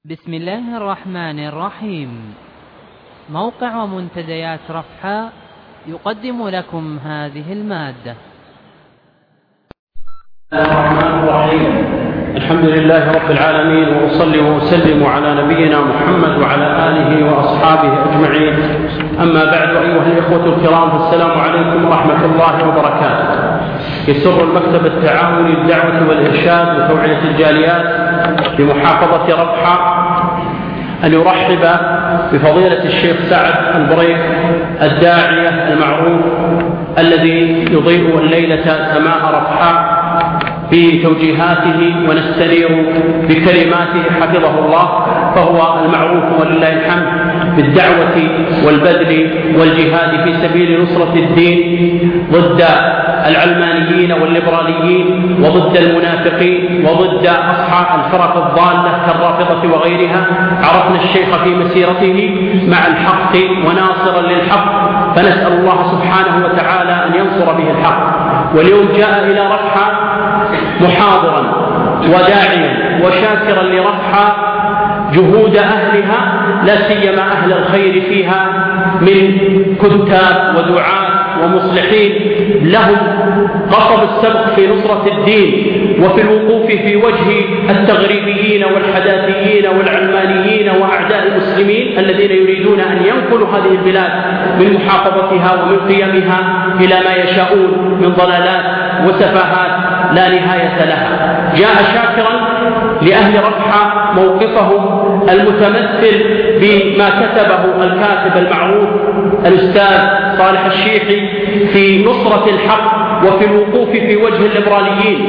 بسم الله الرحمن الرحيم. موقع ومنتديات رفحاء يقدم لكم هذه المادة. الرحمن الرحيم. الحمد لله رب العالمين، وأصلي وأسلم على نبينا محمد وعلى آله وأصحابه أجمعين. أما بعد، أيها الإخوة الكرام، السلام عليكم ورحمة الله وبركاته. يسر المكتب التعاوني للدعوة والإرشاد وتوعية الجاليات بمحافظة رفحاء أن يرحب بفضيلة الشيخ سعد البريك، الداعية المعروف الذي يضيء الليلة سماء رفحاء بتوجيهاته ونستنير بكلماته حفظه الله، فهو المعروف ولله الحمد بالدعوة والبذل والجهاد في سبيل نصرة الدين ضد العلمانيين والليبراليين وضد المنافقين وضد أصحاب الفرق الضالة كالرافضة وغيرها. عرفنا الشيخ في مسيرته مع الحق وناصرا للحق، فنسأل الله سبحانه وتعالى أن ينصر به الحق. واليوم جاء إلى رفحاء محاضرا وداعيا وشاكرا لرفحاء جهود أهلها، لا سيما أهل الخير فيها من كتاب ودعاة ومصلحين لهم قصب السبق في نصرة الدين وفي الوقوف في وجه التغريبيين والحداثيين والعلمانيين وأعداء المسلمين الذين يريدون أن ينقلوا هذه البلاد من محافظتها ومن قيمها إلى ما يشاءون من ضلالات وسفاهات لا نهاية لها. جاء شاكرا لأهل رفحاء موقفهم المتمثل بما كتبه الكاتب المعروف الأستاذ صالح الشيحي في نصرة الحق وفي الوقوف في وجه الليبراليين،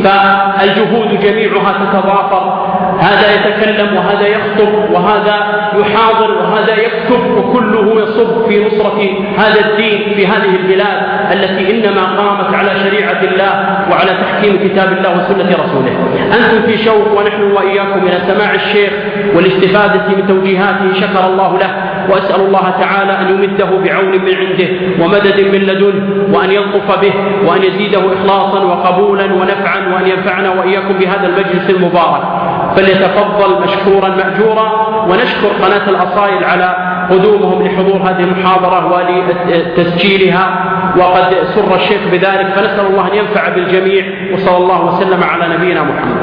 فالجهود جميعها تتضافر، هذا يتكلم وهذا يخطب وهذا يحاضر وهذا يكتب، وكله يصب في نصرة هذا الدين في هذه البلاد التي إنما قامت على شريعة الله وعلى تحكيم كتاب الله وسنة رسوله. أنتم في شوق ونحن وإياكم إلى سماع الشيخ والاستفادة من توجيهاته، شكر الله له، وأسأل الله تعالى أن يمده بعون من عنده ومدد من لدنه، وأن يلطف به وأن يزيده إخلاصا وقبولا ونفعا، وأن ينفعنا وإياكم بهذا المجلس المبارك. فليتفضل مشكورا مأجورا، ونشكر قناة الأصائل على قدومهم لحضور هذه المحاضرة ولتسجيلها، وقد سر الشيخ بذلك، فنسأل الله أن ينفع بالجميع، وصلى الله وسلم على نبينا محمد.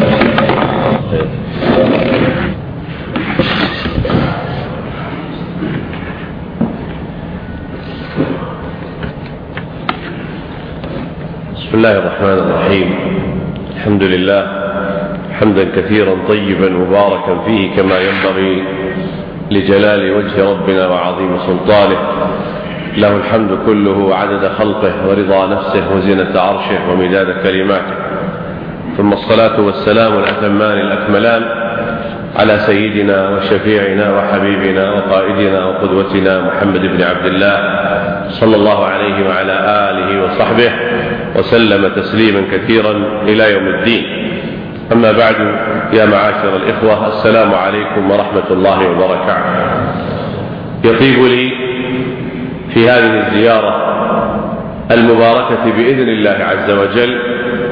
بسم الله الرحمن الرحيم. الحمد لله حمدا كثيرا طيبا مباركا فيه كما ينبغي لجلال وجه ربنا وعظيم سلطانه. له الحمد كله عدد خلقه ورضا نفسه وزنة عرشه ومداد كلماته، ثم الصلاة والسلام الأتمان الأكملان على سيدنا وشفيعنا وحبيبنا وقائدنا وقدوتنا محمد بن عبد الله صلى الله عليه وعلى آله وصحبه وسلم تسليما كثيرا إلى يوم الدين. أما بعد، يا معاشر الإخوة، السلام عليكم ورحمة الله وبركاته. يطيب لي في هذه الزيارة المباركة بإذن الله عز وجل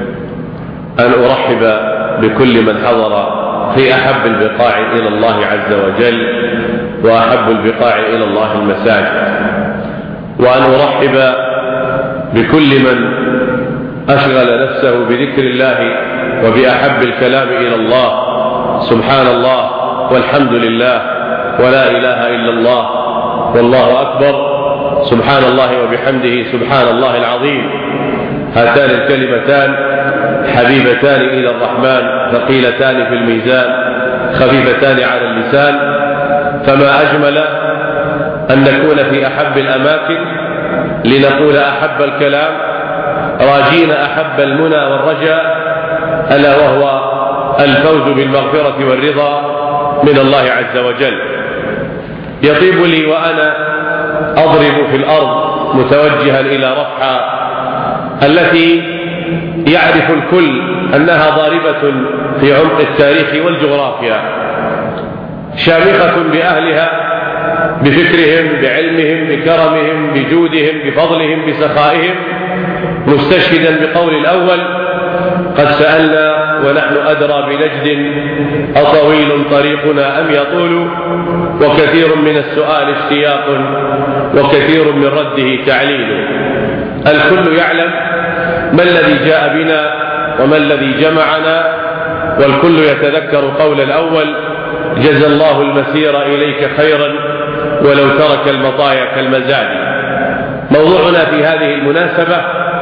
أن أرحب بكل من حضر في أحب البقاع إلى الله عز وجل، وأحب البقاع إلى الله المساجد، وأن أرحب بكل من أشغل نفسه بذكر الله وبأحب الكلام إلى الله. سبحان الله والحمد لله ولا إله إلا الله والله أكبر، سبحان الله وبحمده سبحان الله العظيم. هاتان الكلمتان حبيبتان إلى الرحمن، ثقيلتان في الميزان، خفيفتان على اللسان، فما أجمل أن نكون في أحب الأماكن لنقول أحب الكلام، راجين أحب المنى والرجاء، ألا وهو الفوز بالمغفرة والرضا من الله عز وجل. يطيب لي وأنا أضرب في الأرض متوجها إلى رفحاء التي يعرف الكل أنها ضاربة في عمق التاريخ والجغرافيا، شامخة بأهلها، بفكرهم، بعلمهم، بكرمهم، بجودهم، بفضلهم، بسخائهم، مستشهدا بقول الأول قد سألنا ونحن أدرى بنجد أطويل طريقنا أم يطول، وكثير من السؤال اشتياق وكثير من رده تعليل. الكل يعلم ما الذي جاء بنا وما الذي جمعنا، والكل يتذكر قول الأول: جزى الله المسير إليك خيرا ولو ترك المطايا كالمزاد. موضوعنا في هذه المناسبة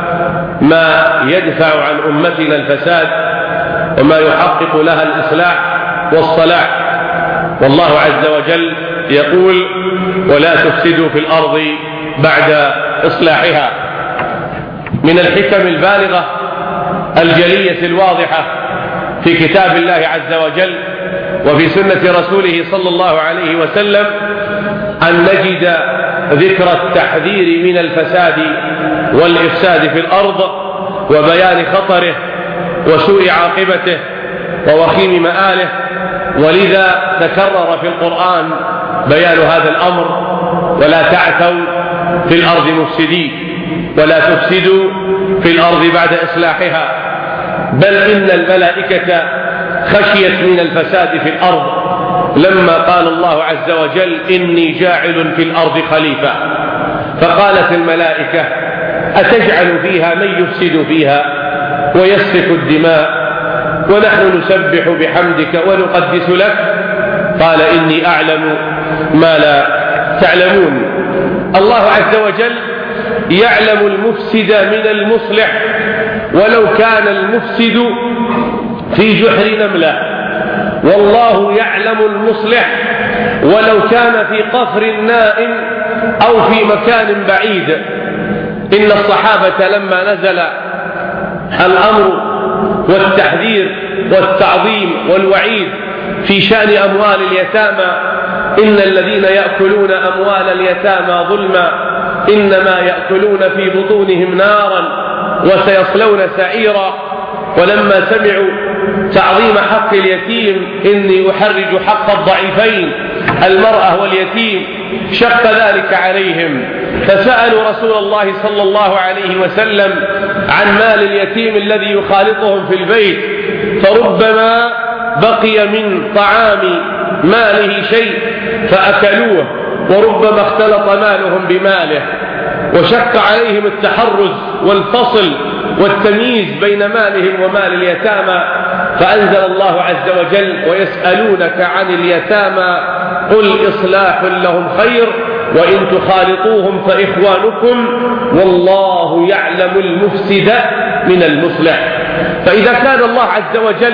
ما يدفع عن أمتنا الفساد وما يحقق لها الإصلاح والصلاح. والله عز وجل يقول: ولا تفسدوا في الأرض بعد إصلاحها. من الحكم البالغة الجلية الواضحة في كتاب الله عز وجل وفي سنة رسوله صلى الله عليه وسلم أن نجد ذكر التحذير من الفساد والإفساد في الأرض وبيان خطره وسوء عاقبته ووخيم مآله، ولذا تكرر في القرآن بيان هذا الأمر: ولا تعثوا في الأرض مفسدين، ولا تفسدوا في الأرض بعد إصلاحها. بل إن الملائكة خشيت من الفساد في الأرض لما قال الله عز وجل: إني جاعل في الأرض خليفة. فقالت الملائكة: أتجعل فيها من يفسد فيها ويسفك الدماء ونحن نسبح بحمدك ونقدس لك؟ قال: إني أعلم ما لا تعلمون. الله عز وجل يعلم المفسد من المصلح ولو كان المفسد في جحر نملة، والله يعلم المصلح ولو كان في قفر نائم أو في مكان بعيد. إن الصحابة لما نزل الأمر والتحذير والتعظيم والوعيد في شأن أموال اليتامى: إن الذين يأكلون أموال اليتامى ظلما إنما يأكلون في بطونهم نارا وسيصلون سعيرا. ولما سمعوا تعظيم حق اليتيم: إني أحرج حق الضعيفين المرأة واليتيم، شق ذلك عليهم، فسألوا رسول الله صلى الله عليه وسلم عن مال اليتيم الذي يخالطهم في البيت، فربما بقي من طعام ماله شيء فأكلوه، وربما اختلط مالهم بماله، وشق عليهم التحرز والفصل والتمييز بين مالهم ومال اليتامى. فأنزل الله عز وجل: ويسألونك عن اليتامى قل إصلاح لهم خير وإن تخالطوهم فإخوانكم والله يعلم المفسد من المصلح. فإذا كان الله عز وجل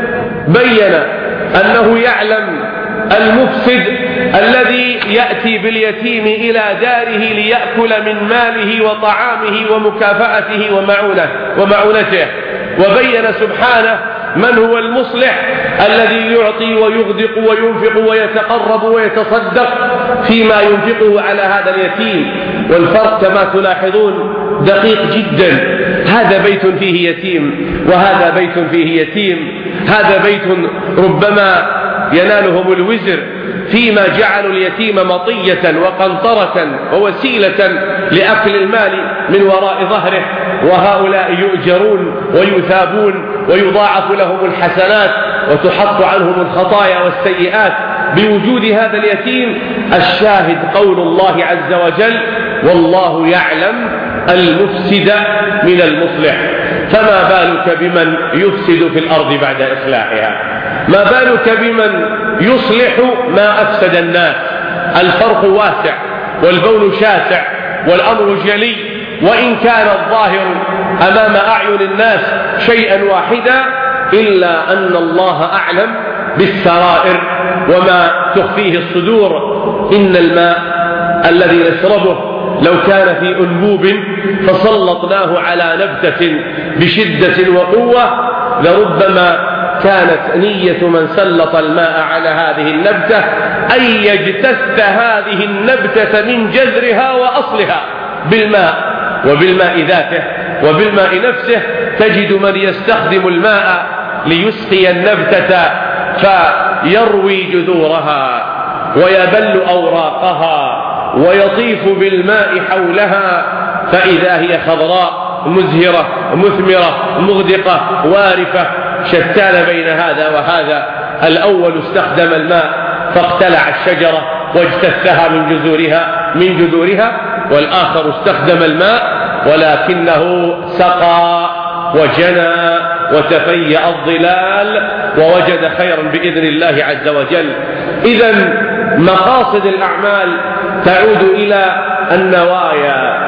بين أنه يعلم المفسد الذي يأتي باليتيم إلى داره ليأكل من ماله وطعامه ومكافأته ومعونته، وبين سبحانه من هو المصلح الذي يعطي ويغدق وينفق ويتقرب ويتصدق فيما ينفقه على هذا اليتيم. والفرق كما تلاحظون دقيق جدا: هذا بيت فيه يتيم وهذا بيت فيه يتيم. هذا بيت ربما ينالهم الوزر فيما جعلوا اليتيم مطية وقنطرة ووسيلة لأكل المال من وراء ظهره، وهؤلاء يؤجرون ويثابون ويضاعف لهم الحسنات وتحط عنهم الخطايا والسيئات بوجود هذا اليتيم. الشاهد قول الله عز وجل: والله يعلم المفسد من المصلح. فما بالك بمن يفسد في الأرض بعد إصلاحها؟ ما بالك بمن يصلح ما أفسد الناس؟ الفرق واسع والبون شاسع والأمر جلي، وإن كان الظاهر أمام أعين الناس شيئا واحدا إلا أن الله أعلم بالسرائر وما تخفيه الصدور. إن الماء الذي نشربه لو كان في أنبوب فسلطناه على نبتة بشدة وقوة لربما كانت نية من سلط الماء على هذه النبتة أن يجتث هذه النبتة من جذرها وأصلها بالماء وبالماء ذاته وبالماء نفسه. تجد من يستخدم الماء ليسقي النبتة فيروي جذورها ويبل أوراقها ويطيف بالماء حولها فإذا هي خضراء مزهرة مثمرة مغدقة وارفة، شتان بين هذا وهذا. الأول استخدم الماء فاقتلع الشجرة واجتثها من جذورها، والآخر استخدم الماء ولكنه سقى وجنى وتفيأ الظلال ووجد خيرا بإذن الله عز وجل. إذن مقاصد الأعمال تعود إلى النوايا،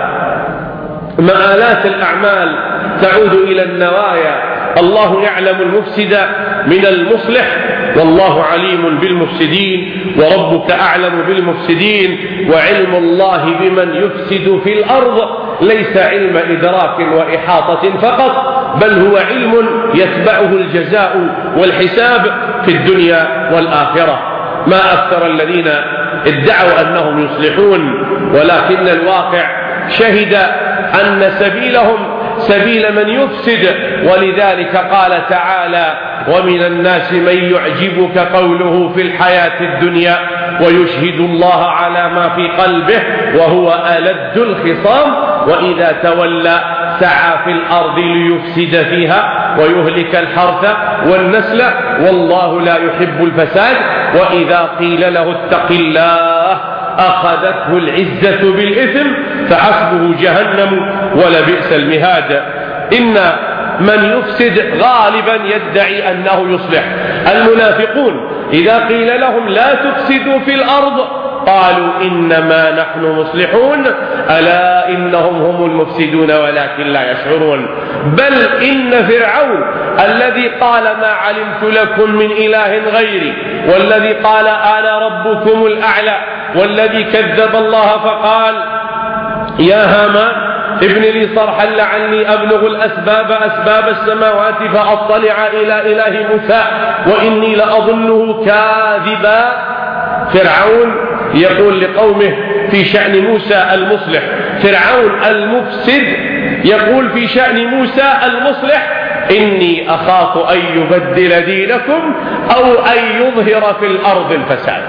مآلات الأعمال تعود إلى النوايا. الله يعلم المفسد من المصلح، والله عليم بالمفسدين، وربك أعلم بالمفسدين. وعلم الله بمن يفسد في الأرض ليس علم إدراك وإحاطة فقط، بل هو علم يتبعه الجزاء والحساب في الدنيا والآخرة. ما أكثر الذين ادعوا أنهم يصلحون، ولكن الواقع شهد أن سبيلهم سبيل من يفسد. ولذلك قال تعالى: ومن الناس من يعجبك قوله في الحياة الدنيا ويشهد الله على ما في قلبه وهو ألد الخصام وإذا تولى سعى في الأرض ليفسد فيها ويهلك الحرث والنسل والله لا يحب الفساد وإذا قيل له اتق الله أخذته العزة بالإثم فحسبه جهنم ولبئس المهاد. إن من يفسد غالبا يدعي أنه يصلح. المنافقون إذا قيل لهم لا تفسدوا في الأرض قالوا إنما نحن مصلحون ألا إنهم هم المفسدون ولكن لا يشعرون. بل إن فرعون الذي قال ما علمت لكم من إله غيري والذي قال أنا ربكم الأعلى والذي كذب الله فقال يا هامان ابن لي صرحا لعلي أبلغ أسباب السماوات فأطلع إلى إله موسى وإني لأظنه كاذبا. فرعون يقول لقومه في شأن موسى المصلح، فرعون المفسد يقول في شأن موسى المصلح إني أخاف أن يبدل دينكم أو أن يظهر في الأرض الفساد.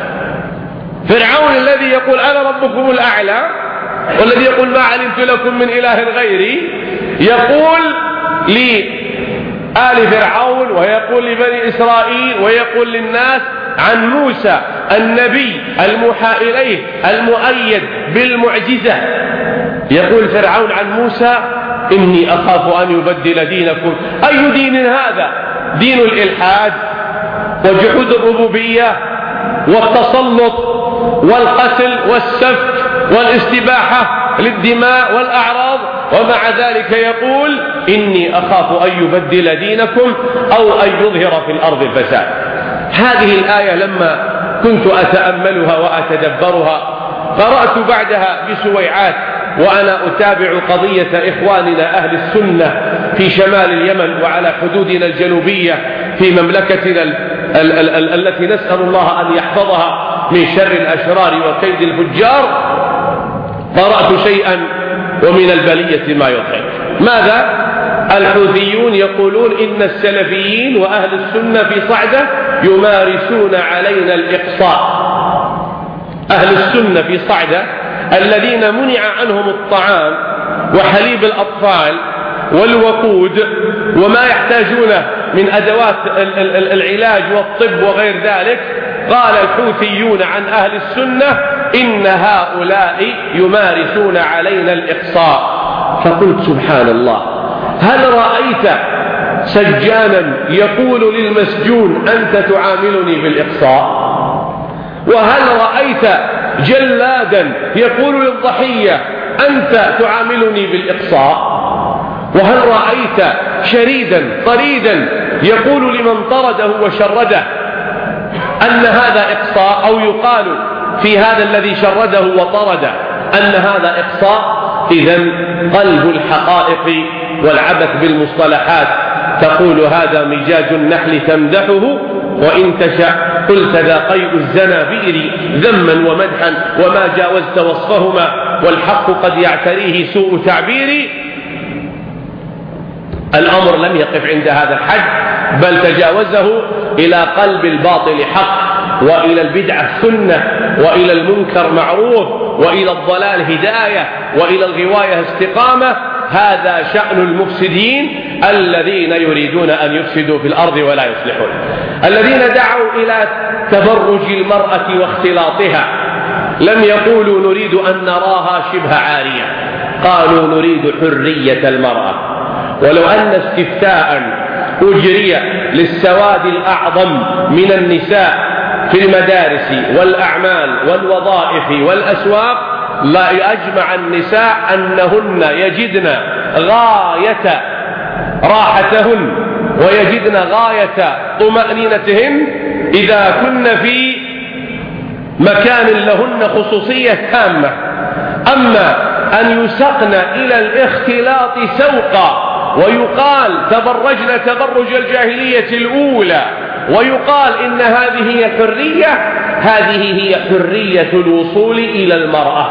فرعون الذي يقول أنا ربكم الأعلى والذي يقول ما علمت لكم من إله غيري يقول لآل فرعون ويقول لبني إسرائيل ويقول للناس عن موسى النبي الموحى إليه المؤيد بالمعجزة. يقول فرعون عن موسى إني أخاف أن يبدل دينكم. أي دين هذا؟ دين الإلحاد وجحود الربوبية والتسلط والقتل والسفك والاستباحة للدماء والأعراض، ومع ذلك يقول إني أخاف أن يبدل دينكم أو أن يظهر في الأرض الفساد. هذه الآية لما كنت أتأملها وأتدبرها قرأت بعدها بسويعات وأنا أتابع قضية إخواننا أهل السنة في شمال اليمن وعلى حدودنا الجنوبية في مملكتنا التي نسأل الله أن يحفظها من شر الأشرار وكيد الفجار. قرأت شيئا ومن البلية ما يضحك. ماذا؟ الحوثيون يقولون إن السلفيين وأهل السنة في صعدة يمارسون علينا الإقصاء. أهل السنة في صعدة الذين منع عنهم الطعام وحليب الأطفال والوقود وما يحتاجونه من أدوات العلاج والطب وغير ذلك، قال الحوثيون عن أهل السنة إن هؤلاء يمارسون علينا الإقصاء. فقلت سبحان الله، هل رأيت سجانا يقول للمسجون أنت تعاملني بالإقصاء؟ وهل رأيت جلادا يقول للضحية أنت تعاملني بالإقصاء؟ وهل رأيت شريدا طريدا يقول لمن طرده وشرده أن هذا إقصاء، أو يقال في هذا الذي شرده وطرده أن هذا إقصاء؟ إذن قلب الحقائق والعبث بالمصطلحات. تقول هذا مجاج النحل تمدحه وإن تشاء قلت ذا قيء الزنابير ذما ومدحا وما جاوزت وصفهما والحق قد يعتريه سوء تعبيري. الأمر لم يقف عند هذا الحد بل تجاوزه إلى قلب الباطل حق وإلى البدعة سنة وإلى المنكر معروف وإلى الضلال هداية وإلى الغواية استقامة. هذا شأن المفسدين الذين يريدون أن يفسدوا في الأرض ولا يصلحون، الذين دعوا إلى تبرج المرأة واختلاطها لم يقولوا نريد أن نراها شبه عارية، قالوا نريد حرية المرأة. ولو أن استفتاء أجري للسواد الأعظم من النساء في المدارس والأعمال والوظائف والأسواق لا يجمع النساء أنهن يجدن غاية راحتهن ويجدن غاية طمأنينتهن إذا كن في مكان لهن خصوصية تامة. أما أن يسقن إلى الاختلاط سوقا ويقال تبرجن تبرج الجاهلية الأولى ويقال إن هذه هي الحرية، هذه هي حرية الوصول إلى المرأة،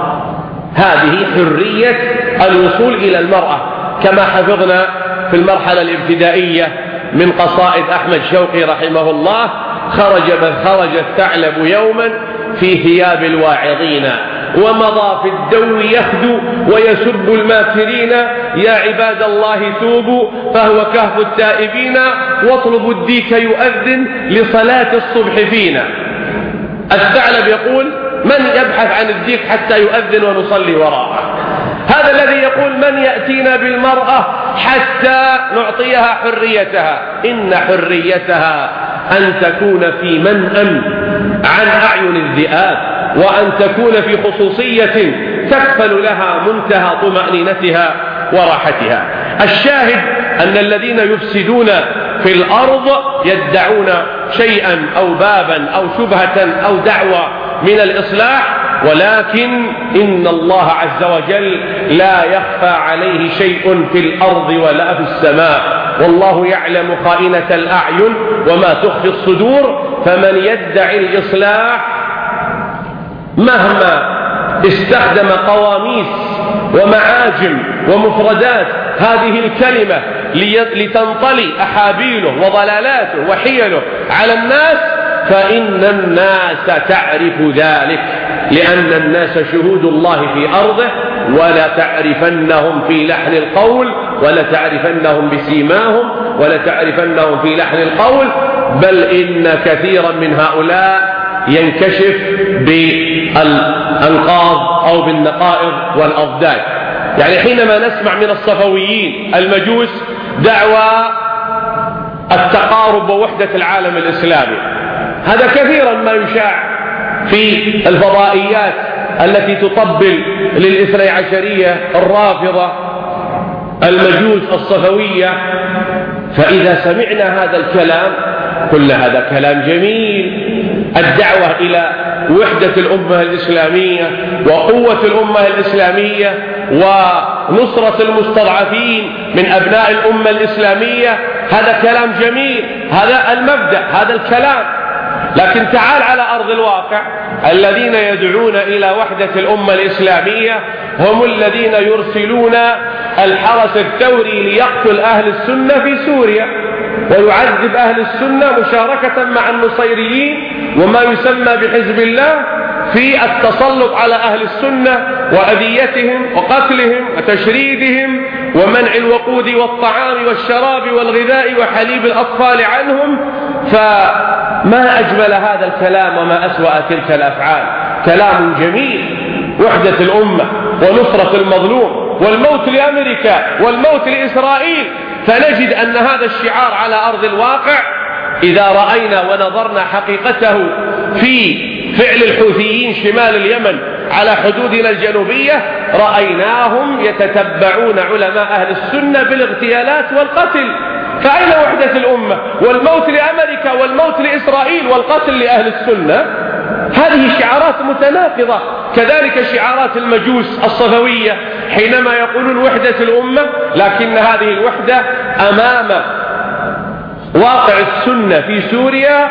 هذه حرية الوصول إلى المرأة، كما حفظنا في المرحلة الابتدائية من قصائد أحمد شوقي رحمه الله: خرج الثعلب يوما في ثياب الواعظين ومضى في الدو يخدو ويسب الماكرين، يا عباد الله توبوا فهو كهف التائبين واطلبوا الديك يؤذن لصلاة الصبح فينا. الثعلب يقول: من يبحث عن الديك حتى يؤذن ونصلي وراءه؟ هذا الذي يقول: من يأتينا بالمرأة حتى نعطيها حريتها؟ إن حريتها أن تكون في منأى عن أعين الذئاب، وأن تكون في خصوصية تكفل لها منتهى طمأنينتها وراحتها. الشاهد أن الذين يفسدون في الأرض يدعون شيئا أو بابا أو شبهة أو دعوة من الإصلاح، ولكن إن الله عز وجل لا يخفى عليه شيء في الأرض ولا في السماء، والله يعلم خائنة الأعين وما تخفي الصدور. فمن يدعي الإصلاح مهما استخدم قواميس ومعاجم ومفردات هذه الكلمة لتنطلي أحابيله وضلالاته وحيله على الناس، فإن الناس تعرف ذلك، لأن الناس شهود الله في أرضه، ولا تعرفنهم في لحن القول، ولا تعرفنهم بسيماهم، ولا تعرفنهم في لحن القول، بل إن كثيرا من هؤلاء ينكشف بالأنقاض أو بالنقائض والأضداد. يعني حينما نسمع من الصفويين المجوس دعوى التقارب ووحدة العالم الإسلامي، هذا كثيرا ما يشاع في الفضائيات التي تطبل للاثني عشرية الرافضة المجوس الصفوية. فإذا سمعنا هذا الكلام قلنا هذا كلام جميل، الدعوة إلى وحدة الأمة الإسلامية وقوة الأمة الإسلامية ونصرة المستضعفين من أبناء الأمة الإسلامية، هذا كلام جميل، هذا المبدأ، هذا الكلام. لكن تعال على أرض الواقع، الذين يدعون إلى وحدة الأمة الإسلامية هم الذين يرسلون الحرس الثوري ليقتل أهل السنة في سوريا ويعذب أهل السنة مشاركة مع النصيريين وما يسمى بحزب الله في التسلط على أهل السنة وأذيتهم وقتلهم وتشريدهم ومنع الوقود والطعام والشراب والغذاء وحليب الأطفال عنهم. فما أجمل هذا الكلام وما أسوأ تلك الأفعال، كلام جميل، وحدة الأمة ونصرة المظلوم والموت لأمريكا والموت لإسرائيل. فنجد أن هذا الشعار على أرض الواقع إذا رأينا ونظرنا حقيقته في فعل الحوثيين شمال اليمن على حدودنا الجنوبية، رأيناهم يتتبعون علماء أهل السنة بالاغتيالات والقتل. فأين وحدة الأمة والموت لأمريكا والموت لإسرائيل والقتل لأهل السنة؟ هذه شعارات متناقضة. كذلك شعارات المجوس الصفوية حينما يقولون وحدة الأمة، لكن هذه الوحدة أمام واقع السنة في سوريا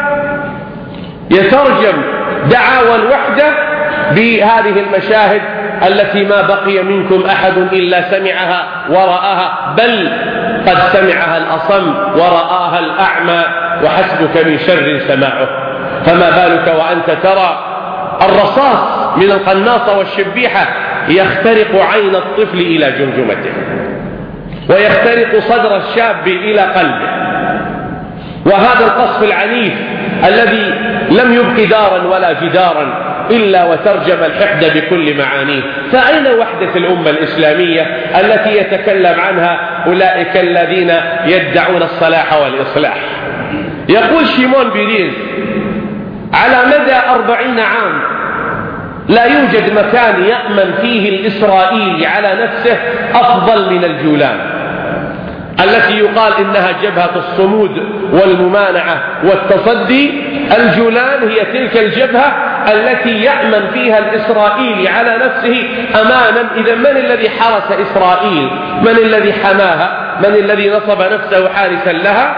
يترجم دعاوى الوحدة بهذه المشاهد التي ما بقي منكم أحد إلا سمعها ورآها، بل قد سمعها الأصم ورآها الأعمى، وحسبك من شر سماعه. فما بالك وأنت ترى الرصاص من القناصة والشبيحة يخترق عين الطفل إلى جمجمته، ويخترق صدر الشاب إلى قلبه. وهذا القصف العنيف الذي لم يبق دارا ولا جدارا إلا وترجم الحقد بكل معانيه. فأين وحدة الأمة الإسلامية التي يتكلم عنها أولئك الذين يدعون الصلاح والإصلاح؟ يقول شيمون بيريز: على مدى 40 عام لا يوجد مكان يأمن فيه الإسرائيلي على نفسه أفضل من الجولان، التي يقال إنها جبهة الصمود والممانعة والتصدي. الجولان هي تلك الجبهة التي يأمن فيها الإسرائيلي على نفسه أمانا. إذا من الذي حرس إسرائيل؟ من الذي حماها؟ من الذي نصب نفسه حارسا لها؟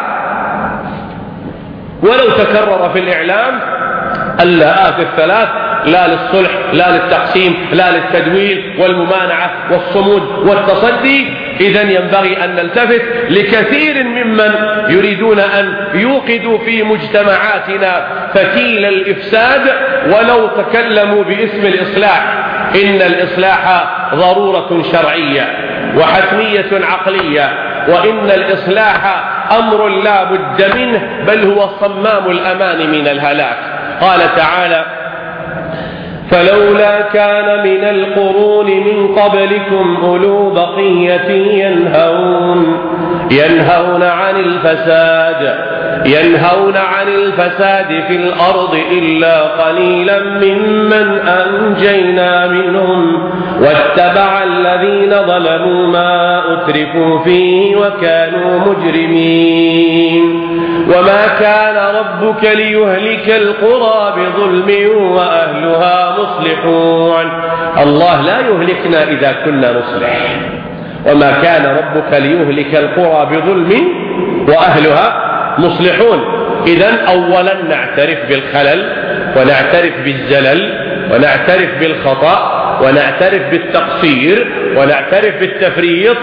ولو تكرر في الإعلام اللاءات الثلاث: لا للصلح، لا للتقسيم، لا للتدويل والممانعة والصمود والتصدي، إذن ينبغي أن نلتفت لكثير ممن يريدون أن يوقدوا في مجتمعاتنا فتيل الإفساد ولو تكلموا باسم الإصلاح. إن الإصلاح ضرورة شرعية وحتمية عقلية، وإن الإصلاح أمر لا بد منه، بل هو صمام الأمان من الهلاك. قال تعالى: فلولا كان من القرون من قبلكم أولو بقية ينهون عن الفساد في الأرض إلا قليلا ممن أنجينا منهم واتبع الذين ظلموا ما أترفوا فيه وكانوا مجرمين وما كان ربك ليهلك القرى بظلم وأهلها مصلحون. الله لا يهلكنا إذا كنا نصلح، وما كان ربك ليهلك القرى بظلم وأهلها مصلحون. إذن أولا نعترف بالخلل، ونعترف بالزلل، ونعترف بالخطأ، ونعترف بالتقصير، ونعترف بالتفريط،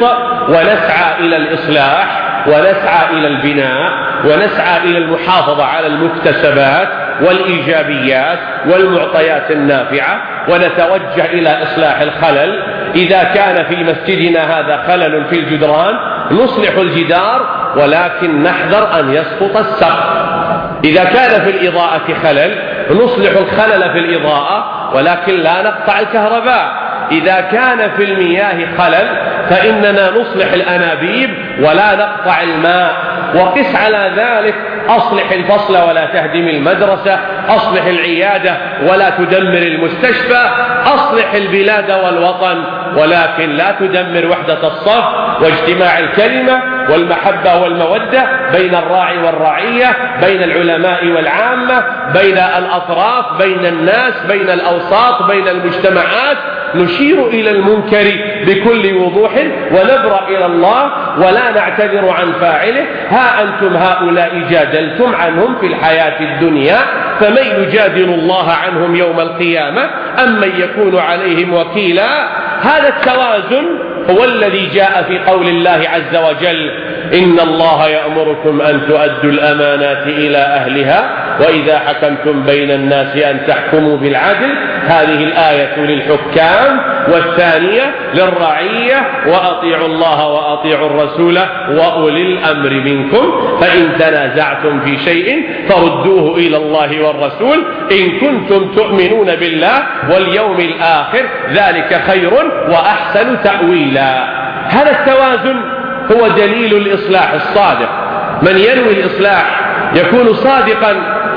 ونسعى إلى الإصلاح، ونسعى إلى البناء، ونسعى إلى المحافظة على المكتسبات والإيجابيات والمعطيات النافعة، ونتوجه إلى إصلاح الخلل. إذا كان في مسجدنا هذا خلل في الجدران نصلح الجدار، ولكن نحذر أن يسقط السقف. إذا كان في الإضاءة خلل نصلح الخلل في الإضاءة، ولكن لا نقطع الكهرباء. إذا كان في المياه خلل فإننا نصلح الأنابيب ولا نقطع الماء. وقس على ذلك: أصلح الفصل ولا تهدم المدرسة، أصلح العيادة ولا تدمر المستشفى، أصلح البلاد والوطن ولكن لا تدمر وحدة الصف واجتماع الكلمة والمحبة والمودة بين الراعي والرعية، بين العلماء والعامة، بين الأطراف، بين الناس، بين الأوساط، بين المجتمعات. نشير إلى المنكر بكل وضوح ونبرأ إلى الله ولا نعتذر عن فاعله. ها أنتم هؤلاء جادلتم عنهم في الحياة الدنيا، فمن يجادل الله عنهم يوم القيامة أم من يكون عليهم وكيلا؟ هذا التوازن هو الذي جاء في قول الله عز وجل: إن الله يأمركم أن تؤدوا الأمانات إلى أهلها وإذا حكمتم بين الناس أن تحكموا بالعدل. هذه الآية للحكام، والثانية للرعية: وأطيعوا الله وأطيعوا الرسول وأولي الأمر منكم فإن تنازعتم في شيء فردوه إلى الله والرسول إن كنتم تؤمنون بالله واليوم الآخر، ذلك خير وأحسن تأويلا. هذا التوازن هو دليل الإصلاح الصادق. من ينوي الإصلاح يكون صادقا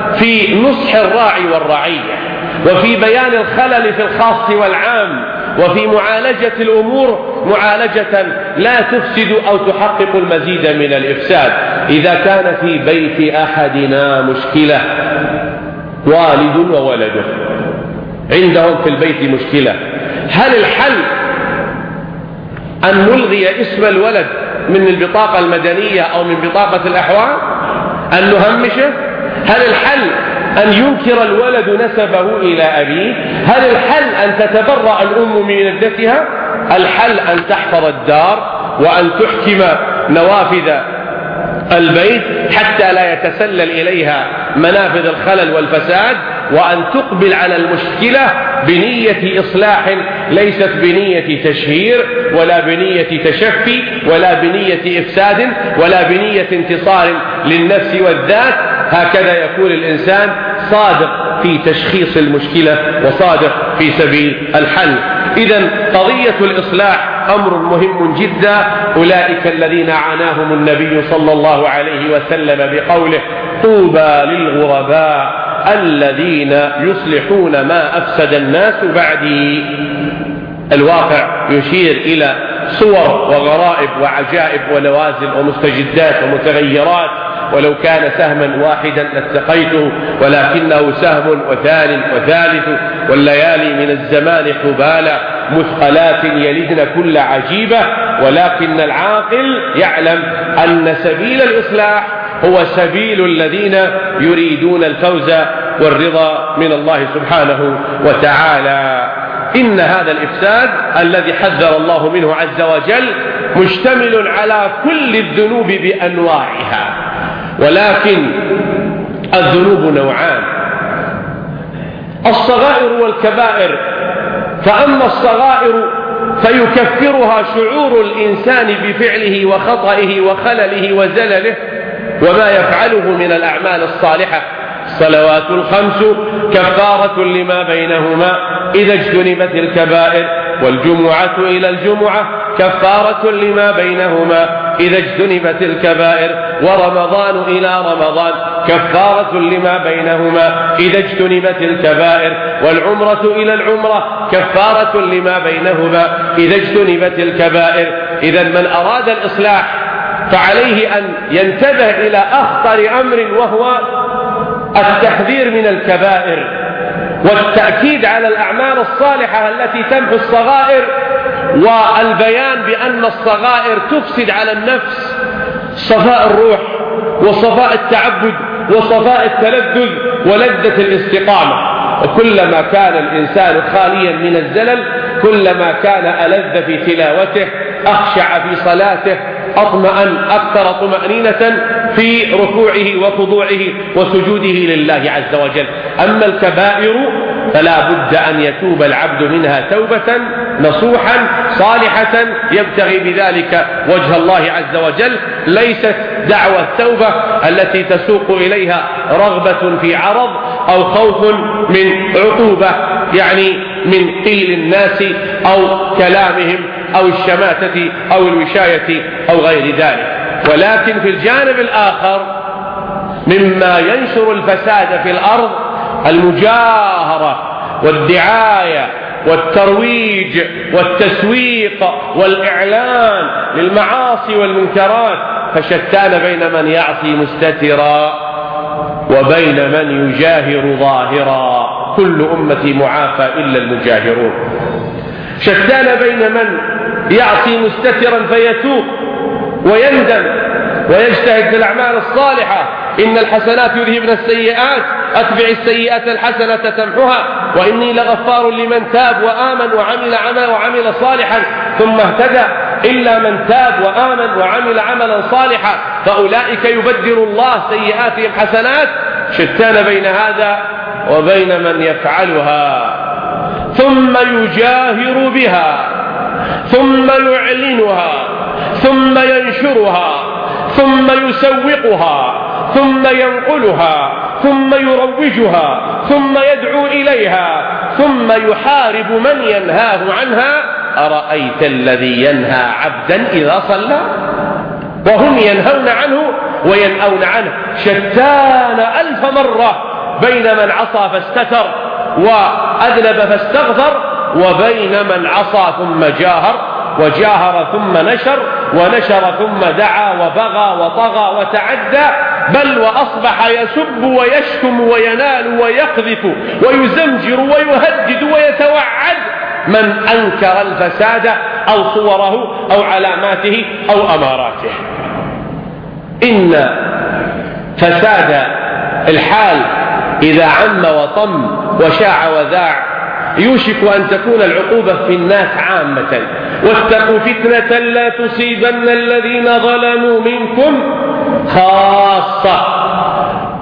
في نصح الراعي والرعية، وفي بيان الخلل في الخاص والعام، وفي معالجة الأمور معالجة لا تفسد أو تحقق المزيد من الإفساد. إذا كان في بيت أحدنا مشكلة، والد وولده عندهم في البيت مشكلة، هل الحل أن نلغي اسم الولد من البطاقة المدنية أو من بطاقة الأحوال، أن نهمشه؟ هل الحل أن ينكر الولد نسبه إلى أبيه؟ هل الحل أن تتبرأ الأم من ابنتها؟ الحل أن تحفظ الدار وأن تحكم نوافذ البيت حتى لا يتسلل إليها منافذ الخلل والفساد، وأن تقبل على المشكلة بنية إصلاح ليست بنية تشهير ولا بنية تشفي ولا بنية إفساد ولا بنية انتصار للنفس والذات. هكذا يكون الإنسان صادق في تشخيص المشكلة وصادق في سبيل الحل. إذن قضية الإصلاح أمر مهم جدا. أولئك الذين عاناهم النبي صلى الله عليه وسلم بقوله طوبى للغرباء الذين يصلحون ما أفسد الناس بعدي. الواقع يشير إلى صور وغرائب وعجائب ونوازل ومستجدات ومتغيرات، ولو كان سهما واحدا لاتقيته ولكنه سهم وثان وثالث، والليالي من الزمان حبالة مثقلات يلدن كل عجيبة. ولكن العاقل يعلم أن سبيل الإصلاح هو سبيل الذين يريدون الفوز والرضا من الله سبحانه وتعالى. إن هذا الإفساد الذي حذر الله منه عز وجل مشتمل على كل الذنوب بأنواعها، ولكن الذنوب نوعان: الصغائر والكبائر. فأما الصغائر فيكفرها شعور الإنسان بفعله وخطئه وخلله وزلله وما يفعله من الأعمال الصالحة. الصلوات الخمس كفارة لما بينهما إذا اجتنبت الكبائر، والجمعة إلى الجمعة كفارة لما بينهما إذا اجتنبت الكبائر، ورمضان إلى رمضان كفارة لما بينهما إذا اجتنبت الكبائر، والعمرة إلى العمرة كفارة لما بينهما إذا اجتنبت الكبائر. إذا من أراد الإصلاح فعليه أن ينتبه إلى أخطر أمر، وهو التحذير من الكبائر والتأكيد على الأعمال الصالحة التي تمحو الصغائر، والبيان بأن الصغائر تفسد على النفس صفاء الروح وصفاء التعبد وصفاء التلذذ ولذة الاستقامة. وكلما كان الإنسان خاليا من الزلل كلما كان ألذ في تلاوته، أخشع في صلاته، أطمأن أكثر طمأنينة في ركوعه وخضوعه وسجوده لله عز وجل. أما الكبائر فلا بد أن يتوب العبد منها توبة نصوحا صالحة يبتغي بذلك وجه الله عز وجل، ليست دعوة التوبة التي تسوق إليها رغبة في عرض أو خوف من عقوبة، يعني من قيل الناس أو كلامهم أو الشماتة أو الوشاية أو غير ذلك. ولكن في الجانب الآخر مما ينشر الفساد في الأرض المجاهرة والدعاية والترويج والتسويق والإعلان للمعاصي والمنكرات، فشتان بين من يعصي مستترا وبين من يجاهر ظاهرا. كل أمتي معافى إلا المجاهرون. شتان بين من يعصي مستترا فيتوب ويندم ويجتهد في الأعمال الصالحة، إن الحسنات يذهبن السيئات، أتبع السيئة الحسنة تمحها، وإني لغفار لمن تاب وآمن وعمل صالحا ثم اهتدى، إلا من تاب وآمن وعمل عملا صالحا فأولئك يبدل الله سيئاتهم حسنات. شتان بين هذا وبين من يفعلها ثم يجاهر بها ثم يعلنها ثم ينشرها ثم يسوقها ثم ينقلها ثم يروجها ثم يدعو إليها ثم يحارب من ينهاه عنها. أرأيت الذي ينهى عبدا إذا صلى وهم ينهون عنه وينأون عنه. شتان ألف مرة بين من عصى فاستتر وأذنب فاستغفر وبين من عصى ثم جاهر وجاهر ثم نشر ونشر ثم دعا وبغى وطغى وتعدى، بل وأصبح يسب ويشتم وينال ويقذف ويزمجر ويهدد ويتوعد من أنكر الفساد أو صوره أو علاماته أو أماراته. إن فساد الحال إذا عم وطم وشاع وذاع يوشك أن تكون العقوبة في الناس عامة. واتقوا فتنة لا تصيبن الذين ظلموا منكم خاصة.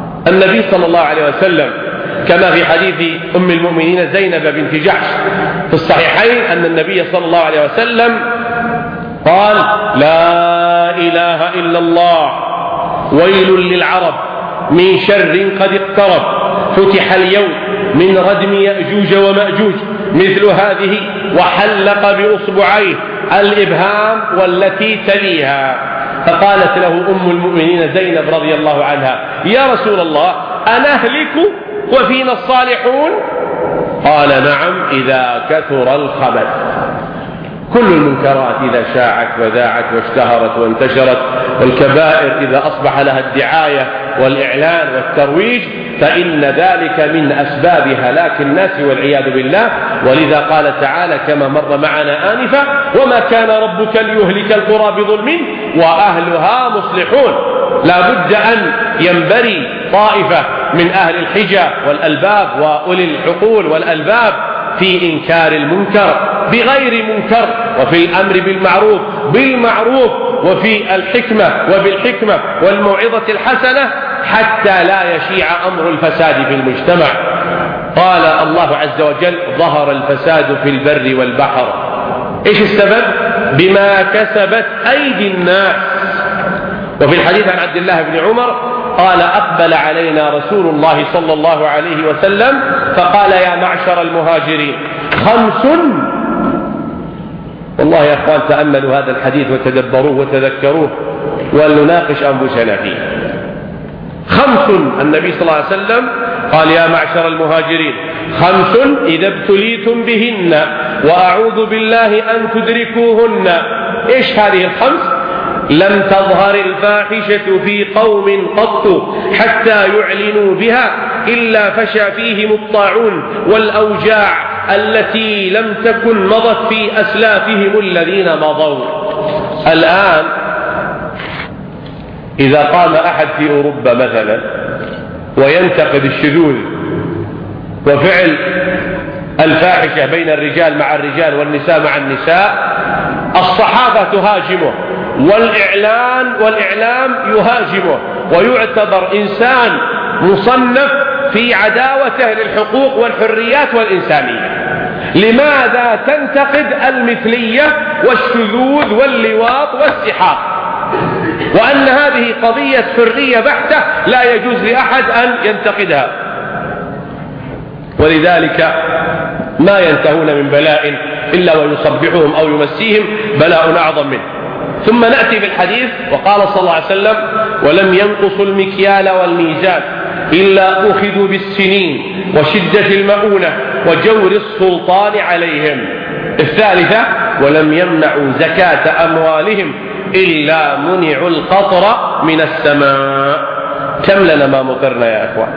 النبي صلى الله عليه وسلم كما في حديث أم المؤمنين زينب بنت جحش في الصحيحين أن النبي صلى الله عليه وسلم قال: لا إله إلا الله، ويل للعرب من شر قد اقترب، فتح اليوم من ردم يأجوج ومأجوج مثل هذه، وحلق بأصبعيه الإبهام والتي تليها. فقالت له أم المؤمنين زينب رضي الله عنها: يا رسول الله، أنهلك وفينا الصالحون؟ قال: نعم، إذا كثر الخبث. كل المنكرات إذا شاعت وذاعت واشتهرت وانتشرت، والكبائر إذا أصبح لها الدعاية والإعلان والترويج، فإن ذلك من أسباب هلاك الناس والعياذ بالله. ولذا قال تعالى كما مر معنا آنفا: وما كان ربك ليهلك القرى بظلم وأهلها مصلحون. لا بد أن ينبري طائفة من أهل الحجة والألباب وأولي العقول والألباب في إنكار المنكر بغير منكر، وفي الأمر بالمعروف، وفي الحكمة وبالحكمة والموعظة الحسنة، حتى لا يشيع أمر الفساد في المجتمع. قال الله عز وجل: ظهر الفساد في البر والبحر. إيش السبب؟ بما كسبت أيدي الناس. وفي الحديث عن عبد الله بن عمر قال: أقبل علينا رسول الله صلى الله عليه وسلم فقال: يا معشر المهاجرين، 5. والله يا أخوان تأملوا هذا الحديث وتدبروه وتذكروه ولنناقش أنفسنا فيه. 5 النبي صلى الله عليه وسلم قال: يا معشر المهاجرين، 5 إذا ابتليتم بهن وأعوذ بالله أن تدركوهن. إيش هذه ال5؟ لم تظهر الفاحشة في قوم قط حتى يعلنوا بها إلا فشى فيهم الطاعون والأوجاع التي لم تكن مضت في أسلافهم الذين مضوا. الآن إذا قام أحد في أوروبا مثلا وينتقد الشذوذ وفعل الفاحشة بين الرجال مع الرجال والنساء مع النساء، الصحافة تهاجمه والإعلام يهاجمه، ويعتبر إنسان مصنف في عداوته للحقوق والحريات والإنسانية. لماذا تنتقد المثلية والشذوذ واللواط والسحاق، وأن هذه قضية حرية بحتة لا يجوز لأحد أن ينتقدها؟ ولذلك ما ينتهون من بلاء إلا ويصبحهم أو يمسيهم بلاء أعظم منه. ثم نأتي بالحديث: وقال صلى الله عليه وسلم: ولم ينقصوا المكيال والميزان إلا أخذوا بالسنين وشدة المؤونة وجور السلطان عليهم. الثالثة: ولم يمنعوا زكاة أموالهم إلا منعوا القطر من السماء. كم لنا ما مطرنا يا أخوان؟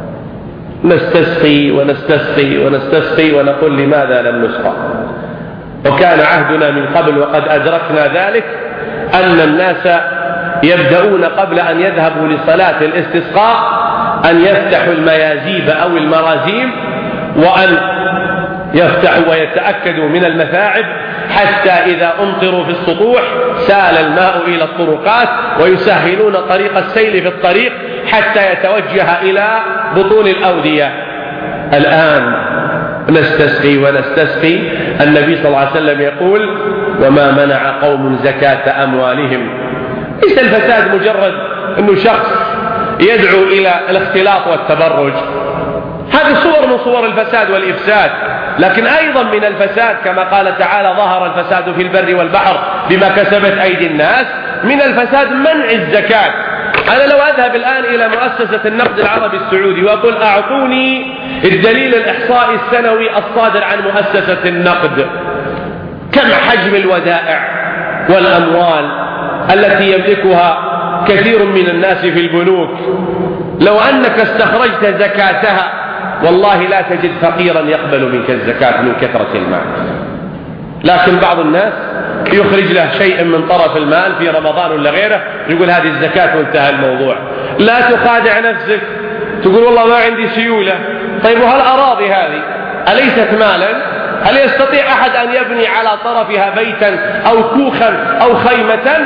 نستسقي ونستسقي ونستسقي ونقول لماذا لم نسقى؟ وكان عهدنا من قبل وقد أدركنا ذلك أن الناس يبدأون قبل أن يذهبوا لصلاة الاستسقاء أن يفتحوا الميازيب أو المرازيم، وأن يفتحوا ويتأكدوا من المثاعب، حتى إذا أمطروا في السطوح سال الماء إلى الطرقات، ويسهلون طريق السيل في الطريق حتى يتوجه إلى بطون الأودية. الآن نستسقي ونستسقي. النبي صلى الله عليه وسلم يقول: وما منع قوم زكاة أموالهم. ليس الفساد مجرد أنه شخص يدعو إلى الاختلاط والتبرج، هذه صور من صور الفساد والإفساد. لكن أيضا من الفساد كما قال تعالى: ظهر الفساد في البر والبحر بما كسبت أيدي الناس. من الفساد منع الزكاة. أنا لو أذهب الآن إلى مؤسسة النقد العربي السعودي وأقول: أعطوني الدليل الإحصائي السنوي الصادر عن مؤسسة النقد، كم حجم الودائع والأموال التي يملكها كثير من الناس في البنوك، لو أنك استخرجت زكاتها والله لا تجد فقيرا يقبل منك الزكاة من كثرة المال. لكن بعض الناس يخرج له شيء من طرف المال في رمضان ولا غيره، يقول هذه الزكاة وانتهى الموضوع. لا تخادع نفسك تقول والله ما عندي سيولة. طيب وهل أراضي هذه أليست مالا؟ هل يستطيع أحد أن يبني على طرفها بيتا أو كوخا أو خيمة؟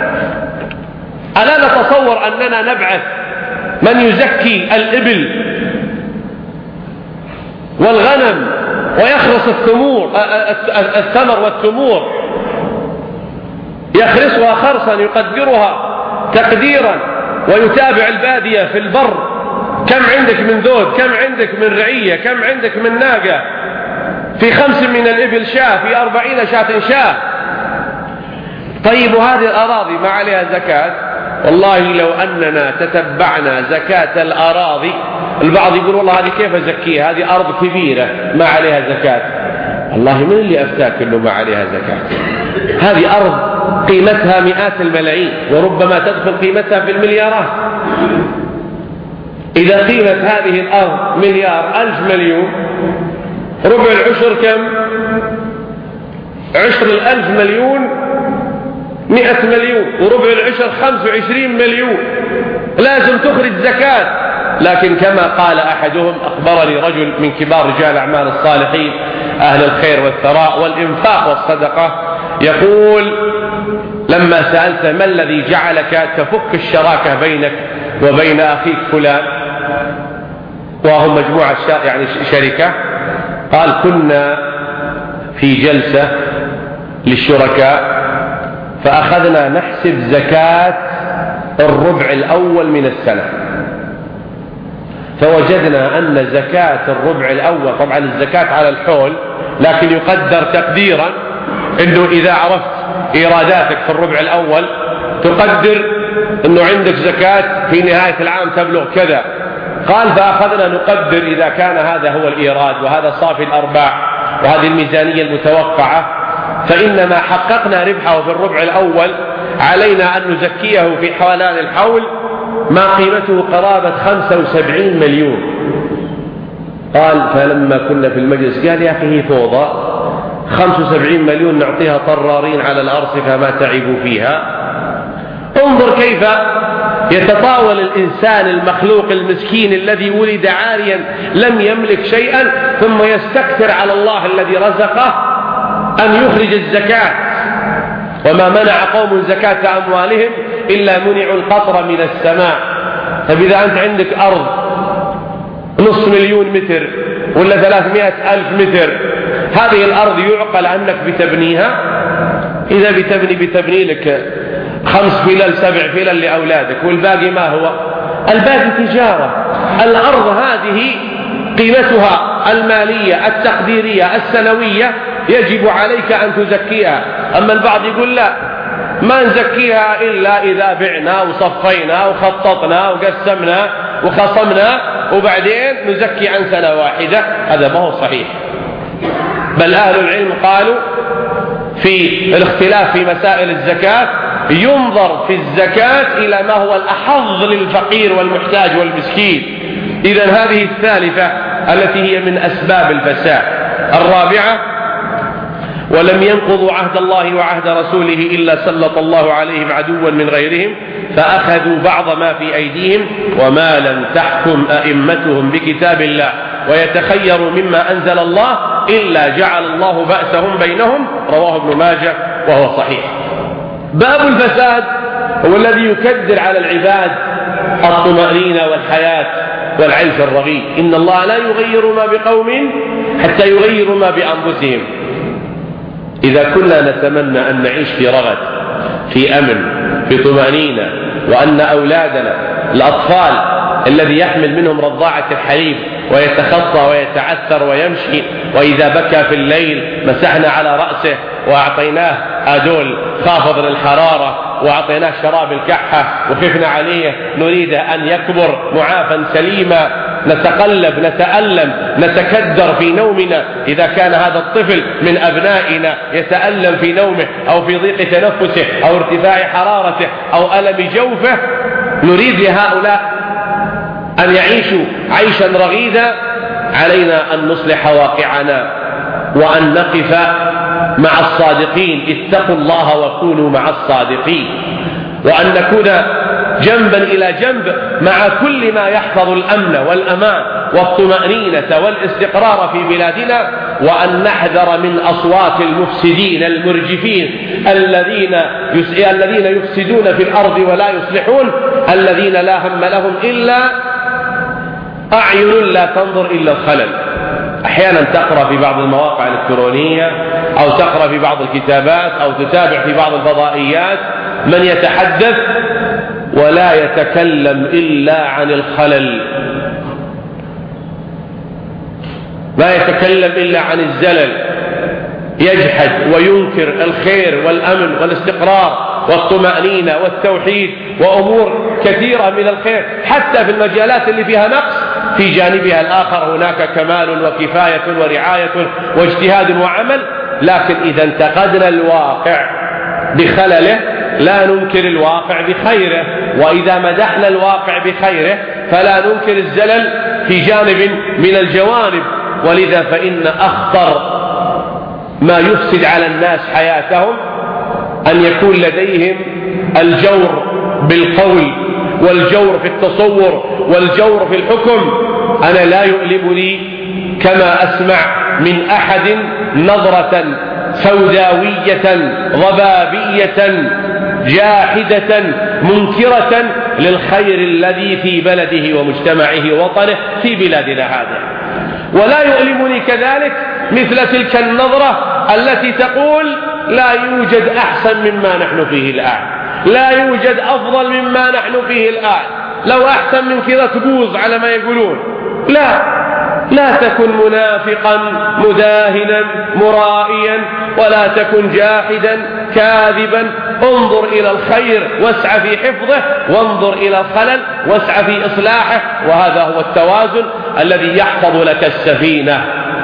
ألا نتصور أننا نبعث من يزكي الإبل والغنم ويخرص الثمر والتمور، يخرصها خرصا يقدرها تقديرا، ويتابع البادية في البر، كم عندك من ذود، كم عندك من رعية، كم عندك من ناقة، في 5 من الإبل شاة، في 40 شاة شاة. طيب وهذه الأراضي ما عليها زكاة؟ والله لو أننا تتبعنا زكاة الأراضي، البعض يقول والله هذه كيف أزكيها، هذه أرض كبيرة ما عليها زكاة. والله من اللي أفتاك إنه ما عليها زكاة؟ هذه أرض قيمتها مئات الملايين، وربما تدخل قيمتها في المليارات. إذا قيمة هذه الأرض مليار 1000 مليون، ربع العشر كم؟ عشر 1000 مليون 100 مليون، وربع العشر 25 مليون، لازم تخرج زكاة. لكن كما قال أحدهم، أخبرني رجل من كبار رجال أعمال الصالحين أهل الخير والثراء والإنفاق والصدقة، يقول لما سألت ما الذي جعلك تفك الشراكة بينك وبين أخيك فلان وهم مجموعة يعني شركة، قال كنا في جلسة للشركاء فأخذنا نحسب زكاة الربع الأول من السنة، فوجدنا أن زكاة الربع الأول، طبعا الزكاة على الحول، لكن يقدر تقديرا أنه إذا عرفت إيراداتك في الربع الأول تقدر أنه عندك زكاة في نهاية العام تبلغ كذا. قال فأخذنا نقدر إذا كان هذا هو الإيراد وهذا صافي الأرباح وهذه الميزانية المتوقعة، فإنما حققنا ربحه في الربع الأول علينا أن نزكيه في حوالان الحول ما قيمته قرابة 75 مليون. قال فلما كنا في المجلس قال يا أخي هي فوضى، 75 مليون نعطيها طرارين على الأرصفة ما تعبوا فيها. انظر كيف يتطاول الإنسان المخلوق المسكين الذي ولد عاريا لم يملك شيئا، ثم يستكثر على الله الذي رزقه أن يخرج الزكاة. وما منع قوم زكاة أموالهم إلا منعوا القطر من السماء. فإذا أنت عندك أرض 500,000 متر ولا 300,000 متر، هذه الأرض يعقل أنك بتبنيها، إذا بتبني لك 5 فلل 7 فلل لأولادك، والباقي ما هو؟ الباقي تجارة. الأرض هذه قيمتها المالية التقديرية السنوية يجب عليك أن تزكيها. أما البعض يقول لا، ما نزكيها إلا إذا بعنا وصفينا وخططنا وقسمنا وخصمنا وبعدين نزكي عن سنة واحدة. هذا ما هو صحيح، بل أهل العلم قالوا في الاختلاف في مسائل الزكاة ينظر في الزكاة إلى ما هو الأحظ للفقير والمحتاج والمسكين. إذن هذه الثالثة التي هي من أسباب الفساد. الرابعة ولم ينقضوا عهد الله وعهد رسوله إلا سلط الله عليهم عدوا من غيرهم فأخذوا بعض ما في أيديهم وما لم تحكم أئمتهم بكتاب الله ويتخيروا مما أنزل الله إلا جعل الله بأسهم بينهم. رواه ابن ماجه وهو صحيح. باب الفساد هو الذي يكدر على العباد الطمأنينة والحياة والعيش الرغيد. إن الله لا يغير ما بقوم حتى يغيروا ما بأنفسهم. إذا كنا نتمنى أن نعيش في رغد، في أمن، في طمأنينة، وأن أولادنا الأطفال الذي يحمل منهم رضاعة الحليب ويتخطى ويتعثر ويمشي، وإذا بكى في الليل مسحنا على رأسه وأعطيناه آدول خافض للحرارة وأعطيناه شراب الكحة وخفنا عليه، نريد أن يكبر معافا سليما، نتقلب نتألم نتكدر في نومنا. إذا كان هذا الطفل من أبنائنا يتألم في نومه أو في ضيق تنفسه أو ارتفاع حرارته أو ألم جوفه، نريد لهؤلاء أن يعيشوا عيشا رغيدا. علينا أن نصلح واقعنا وأن نقف مع الصادقين. اتقوا الله وكونوا مع الصادقين، وأن نكون جنبا إلى جنب مع كل ما يحفظ الأمن والأمان والطمأنينة والاستقرار في بلادنا، وأن نحذر من أصوات المفسدين المرجفين الذين يفسدون في الأرض ولا يصلحون، الذين لا هم لهم إلا أعين لا تنظر إلا الخلل. أحيانا تقرأ في بعض المواقع الإلكترونية أو تقرأ في بعض الكتابات أو تتابع في بعض الفضائيات من يتحدث ولا يتكلم إلا عن الخلل، لا يتكلم إلا عن الزلل، يجحد وينكر الخير والأمن والاستقرار والطمأنينة والتوحيد وأمور كثيرة من الخير، حتى في المجالات اللي فيها نقص في جانبها الآخر هناك كمال وكفاية ورعاية واجتهاد وعمل. لكن إذا انتقدنا الواقع بخلله لا ننكر الواقع بخيره، وإذا مدحنا الواقع بخيره فلا ننكر الزلل في جانب من الجوانب. ولذا فإن أخطر ما يفسد على الناس حياتهم أن يكون لديهم الجور بالقول والجور في التصور والجور في الحكم. أنا لا يؤلمني كما أسمع من أحد نظرة سوداوية ضبابية جاحدة منكرة للخير الذي في بلده ومجتمعه ووطنه في بلادنا هذا. ولا يؤلمني كذلك مثل تلك النظرة التي تقول لا يوجد أحسن مما نحن فيه الآن، لا يوجد أفضل مما نحن فيه الآن، لو أحسن من كذا تبوظ على ما يقولون. لا تكن منافقا مداهنا مرائيا، ولا تكن جاحدا كاذبا. انظر إلى الخير واسعى في حفظه، وانظر إلى الخلل واسعى في إصلاحه، وهذا هو التوازن الذي يحفظ لك السفينة.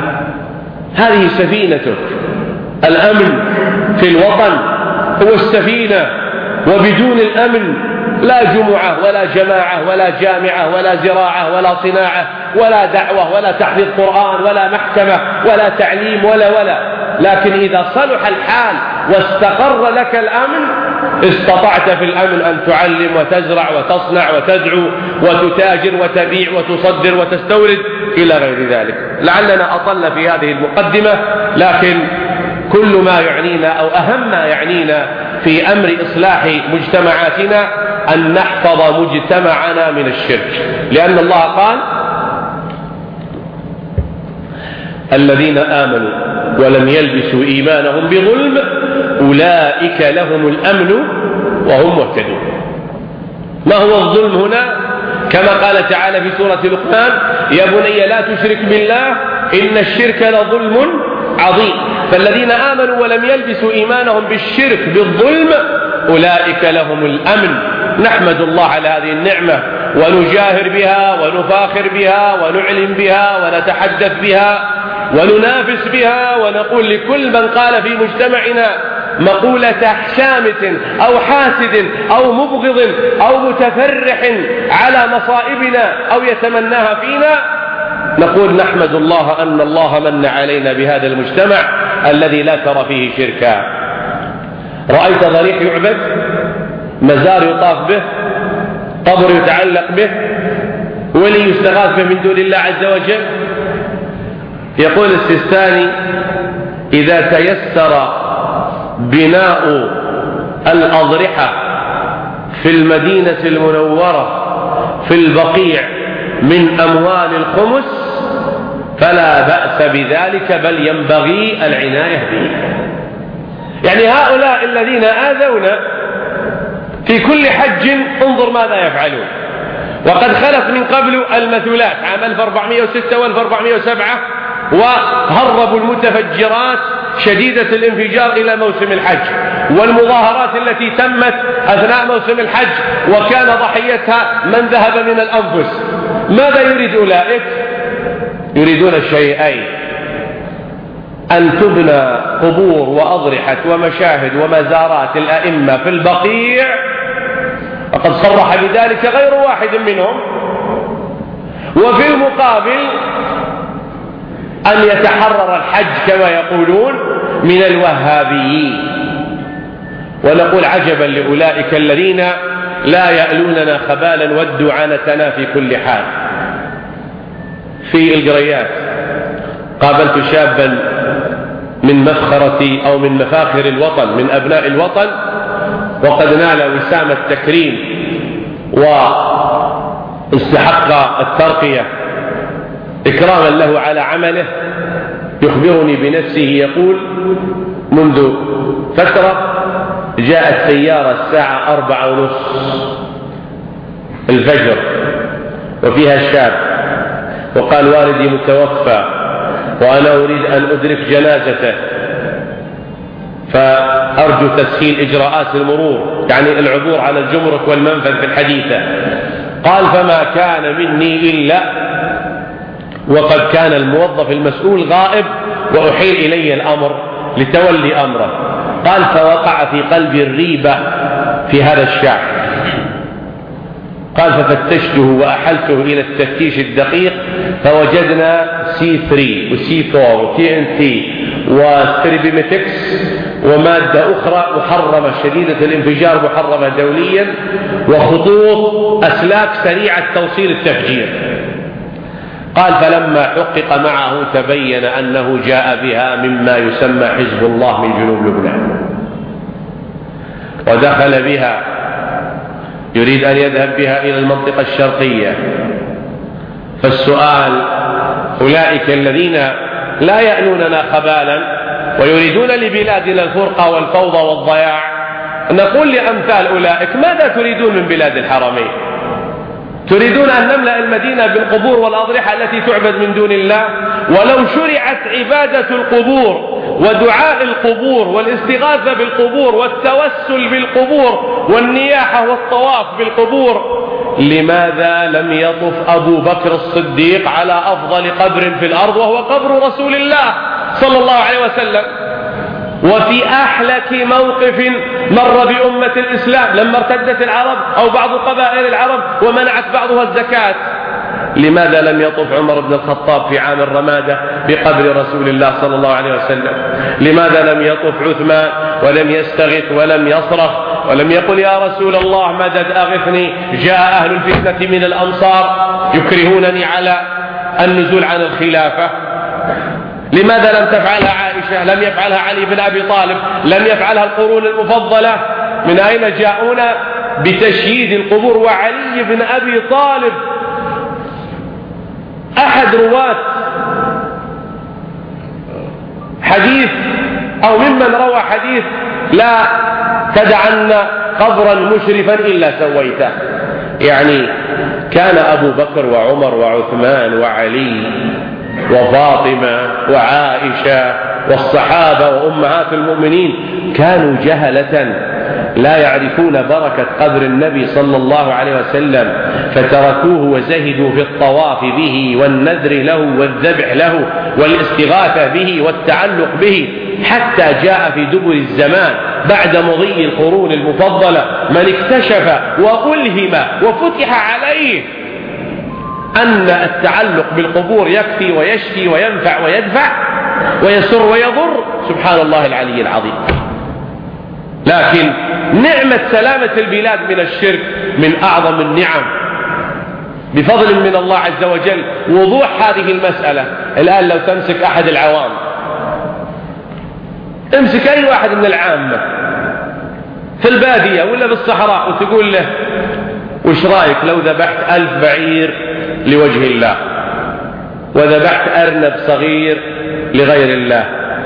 هذه سفينتك، الأمن في الوطن هو السفينة، وبدون الأمن لا جمعة ولا جماعة ولا جامعة ولا زراعة ولا صناعة ولا دعوة ولا تحفيظ قرآن ولا محكمة ولا تعليم ولا. لكن إذا صلح الحال واستقر لك الأمن استطعت في الأمن أن تعلم وتزرع وتصنع وتدعو وتتاجر وتبيع وتصدر وتستورد إلى غير ذلك. لعلنا أطلنا في هذه المقدمة، لكن كل ما يعنينا أو أهم ما يعنينا في أمر إصلاح مجتمعاتنا أن نحفظ مجتمعنا من الشرك، لأن الله قال الذين آمنوا ولم يلبسوا إيمانهم بظلم أولئك لهم الأمن وهم مهتدون. ما هو الظلم هنا؟ كما قال تعالى في سورة لقمان يا بني لا تشرك بالله إن الشرك لظلم عظيم. فالذين آمنوا ولم يلبسوا إيمانهم بالشرك بالظلم أولئك لهم الأمن. نحمد الله على هذه النعمة ونجاهر بها ونفاخر بها ونعلم بها ونتحدث بها وننافس بها، ونقول لكل من قال في مجتمعنا مقولة شامت أو حاسد أو مبغض أو متفرح على مصائبنا أو يتمناها فينا، نقول نحمد الله أن الله من علينا بهذا المجتمع الذي لا ترى فيه شركا. رأيت ضريح يعبد، مزار يطاف به، قبر يتعلق به، ولي يستغاث به من دون الله عز وجل؟ يقول السيستاني إذا تيسر بناء الأضرحة في المدينة المنورة في البقيع من أموال الخمس فلا بأس بذلك، بل ينبغي العناية به. يعني هؤلاء الذين آذونا في كل حج انظر ماذا يفعلون. وقد خلت من قبل المثلات عام 1406 و1407 وهربوا المتفجرات شديدة الانفجار إلى موسم الحج، والمظاهرات التي تمت أثناء موسم الحج وكان ضحيتها من ذهب من الأنفس. ماذا يريد أولئك؟ يريدون شيئين: أن تبنى قبور وأضرحة ومشاهد ومزارات الأئمة في البقيع، وقد صرح بذلك غير واحد منهم، وفي المقابل أن يتحرر الحج كما يقولون من الوهابيين. ونقول عجبا لأولئك الذين لا يألوننا خبالا ودوا عنتنا في كل حال. في القريات قابلت شابا من مفخرة أو من مفاخر الوطن، من أبناء الوطن، وقد نال وسام التكريم واستحق الترقية إكراما له على عمله يخبرني بنفسه يقول: منذ فترة جاءت سيارة الساعة 4:30 الفجر وفيها شاب، وقال: والدي متوفى وأنا أريد أن أدرك جنازته، فأرجو تسهيل إجراءات المرور، يعني العبور على الجمرك والمنفذ في الحديثة. قال: فما كان مني إلا وقد كان الموظف المسؤول غائب وأحيل إلي الأمر لتولي أمره. قال: فوقع في قلبي الريبة في هذا الشاب. قال: ففتشته وأحلته إلى التفتيش الدقيق، فوجدنا C3 وC4 وTNT وستريبيميتكس ومادة أخرى محرمة شديدة الانفجار محرمة دوليا، وخطوط أسلاك سريعة توصيل التفجير. قال: فلما حقق معه تبين أنه جاء بها مما يسمى حزب الله من جنوب لبنان، ودخل بها يريد أن يذهب بها إلى المنطقة الشرقية. فالسؤال: أولئك الذين لا يألوننا خبالا ويريدون لبلادنا الفرقة والفوضى والضياع، نقول لأمثال أولئك: ماذا تريدون من بلاد الحرمين؟ تريدون أن نملأ المدينة بالقبور والأضرحة التي تعبد من دون الله؟ ولو شرعت عبادة القبور ودعاء القبور والاستغاثة بالقبور والتوسل بالقبور والنياحة والطواف بالقبور، لماذا لم يطف أبو بكر الصديق على أفضل قبر في الأرض وهو قبر رسول الله صلى الله عليه وسلم؟ وفي أحلك موقف مر بأمة الإسلام لما ارتدت العرب أو بعض قبائل العرب ومنعت بعضها الزكاة، لماذا لم يطف عمر بن الخطاب في عام الرمادة بقبر رسول الله صلى الله عليه وسلم؟ لماذا لم يطف عثمان ولم يستغث ولم يصرخ ولم يقل: يا رسول الله مدد أغثني، جاء أهل الفتنة من الأنصار يكرهونني على النزول عن الخلافة؟ لماذا لم تفعلها عائشة؟ لم يفعلها علي بن أبي طالب؟ لم يفعلها القرون المفضلة؟ من أين جاءونا بتشييد القبور؟ وعلي بن أبي طالب أحد رواة حديث أو ممن روى حديث: لا تدعن قبرا مشرفا إلا سويته. يعني كان أبو بكر وعمر وعثمان وعلي وفاطمة وعائشة والصحابة وأمهات المؤمنين كانوا جهلة لا يعرفون بركة قبر النبي صلى الله عليه وسلم، فتركوه وزهدوا في الطواف به والنذر له والذبح له والاستغاثة به والتعلق به، حتى جاء في دبر الزمان بعد مضي القرون المفضلة من اكتشف وألهم وفتح عليه أن التعلق بالقبور يكفي ويشفي وينفع ويدفع ويسر ويضر. سبحان الله العلي العظيم. لكن نعمة سلامة البلاد من الشرك من أعظم النعم بفضل من الله عز وجل. وضوح هذه المسألة الآن لو تمسك أحد العوام، امسك أي واحد من العامة في البادية ولا بالصحراء وتقول له: وش رأيك لو ذبحت 1000 بعير لوجه الله وذبحت أرنب صغير لغير الله،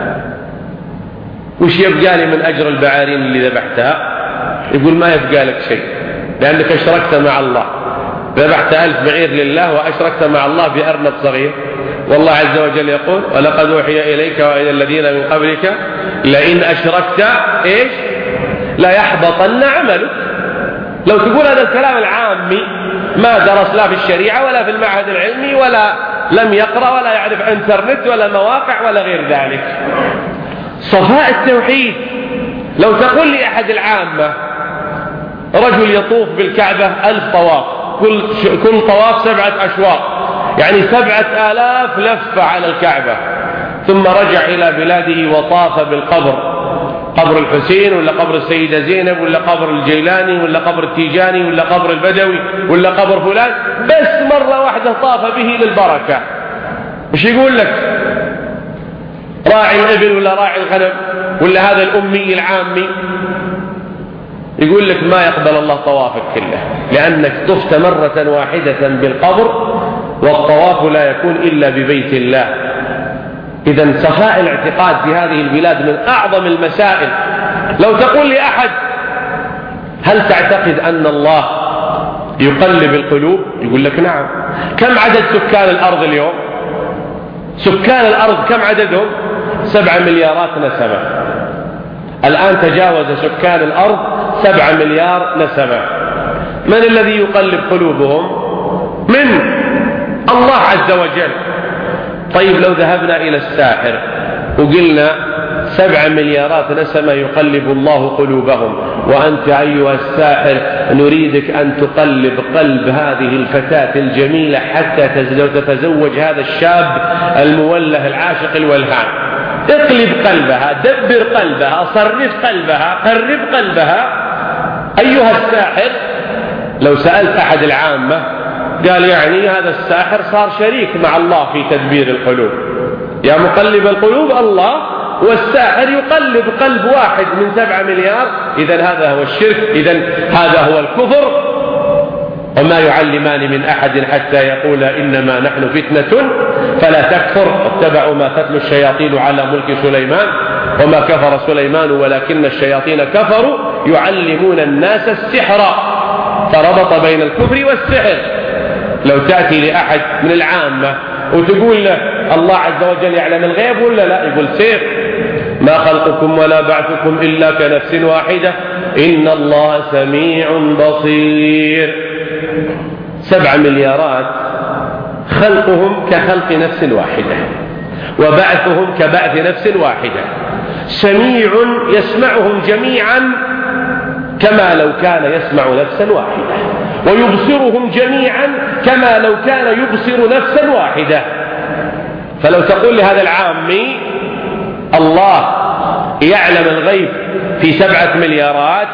وش يبقى لي من أجر البعارين اللي ذبحتها؟ يقول: ما يبقى لك شيء، لأنك أشركت مع الله، ذبحت 1000 بعير لله وأشركت مع الله بأرنب صغير. والله عز وجل يقول: ولقد أوحي إليك وإلى الذين من قبلك لئن أشركت إيش لا يحبطن عملك. لو تقول هذا الكلام العامي ما درس لا في الشريعة ولا في المعهد العلمي ولا لم يقرأ ولا يعرف انترنت ولا مواقع ولا غير ذلك. صفاء التوحيد. لو تقول لي أحد العامة رجل يطوف بالكعبة 1000 طواف، كل طواف 7 أشواط، يعني 7000 لفة على الكعبة، ثم رجع إلى بلاده وطاف بالقبر، قبر الحسين ولا قبر السيدة زينب ولا قبر الجيلاني ولا قبر التيجاني ولا قبر البدوي ولا قبر فلان، بس مرة واحدة طاف به للبركة، مش يقول لك راعي الإبل ولا راعي الغنم ولا هذا الأمي العامي؟ يقول لك ما يقبل الله طوافك كله، لأنك طفت مرة واحدة بالقبر، والطواف لا يكون إلا ببيت الله. إذن صفاء الاعتقاد في هذه البلاد من أعظم المسائل. لو تقول لأحد هل تعتقد أن الله يقلب القلوب؟ يقول لك نعم. كم عدد سكان الأرض اليوم؟ سكان الأرض كم عددهم؟ 7 مليارات نسمة. الآن تجاوز سكان الأرض 7 مليار نسمة. من الذي يقلب قلوبهم؟ من الله عز وجل. طيب لو ذهبنا إلى الساحر وقلنا 7 مليارات نسمة يقلب الله قلوبهم، وأنت أيها الساحر نريدك أن تقلب قلب هذه الفتاة الجميلة حتى تتزوج هذا الشاب الموله العاشق الولهان، اقلب قلبها، دبر قلبها، صرف قلبها، قرب قلبها. أيها الساحر لو سألت أحد العامة قال يعني هذا الساحر صار شريك مع الله في تدبير القلوب، يا مقلب القلوب الله، والساحر يقلب قلب واحد من 7 مليار. إذن هذا هو الشرك، إذن هذا هو الكفر. وما يعلمان من أحد حتى يقول إنما نحن فتنة فلا تكفر، اتبعوا ما تتلو الشياطين على ملك سليمان وما كفر سليمان ولكن الشياطين كفروا يعلمون الناس السحر، فربط بين الكفر والسحر. لو تأتي لأحد من العامة وتقول له الله عز وجل يعلم الغيب ولا لا؟ يقول سير، ما خلقكم ولا بعثكم إلا كنفس واحدة إن الله سميع بصير. 7 مليارات خلقهم كخلق نفس واحدة، وبعثهم كبعث نفس واحدة، سميع يسمعهم جميعا كما لو كان يسمع نفسا واحدة، ويبصرهم جميعا كما لو كان يبصر نفسا واحدة. فلو تقول لهذا العامي الله يعلم الغيب في 7 مليارات،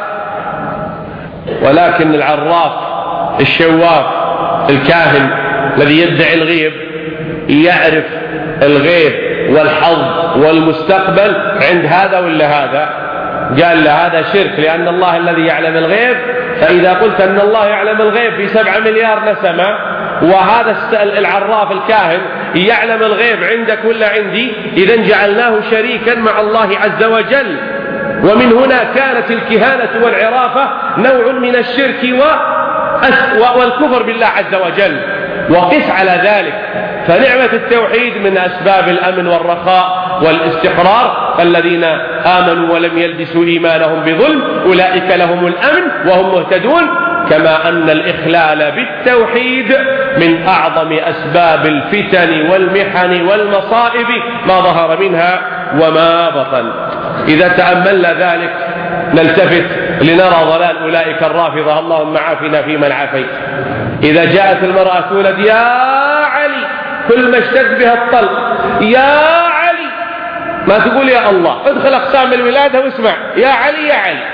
ولكن العراف الشواف الكاهن الذي يدعي الغيب يعرف الغيب والحظ والمستقبل عند هذا ولا هذا، قال له هذا شرك، لأن الله الذي يعلم الغيب. فإذا قلت أن الله يعلم الغيب في 7 مليار نسمة، وهذا العراف الكاهن يعلم الغيب عندك ولا عندي، إذن جعلناه شريكا مع الله عز وجل. ومن هنا كانت الكهانة والعرافة نوع من الشرك والكفر بالله عز وجل. وقس على ذلك فنعمة التوحيد من أسباب الأمن والرخاء والاستقرار. الذين آمنوا ولم يلبسوا إيمانهم بظلم أولئك لهم الأمن وهم مهتدون. كما أن الإخلال بالتوحيد من أعظم أسباب الفتن والمحن والمصائب ما ظهر منها وما بطن. إذا تأملنا ذلك نلتفت لنرى ضلال أولئك الرافضة، اللهم عافنا فيمن عافيت. إذا جاءت المرأة تولد يا علي، كل ما اشتد بها الطلق يا علي، ما تقول يا الله، ادخل أقسام الولادة واسمع يا علي يا علي.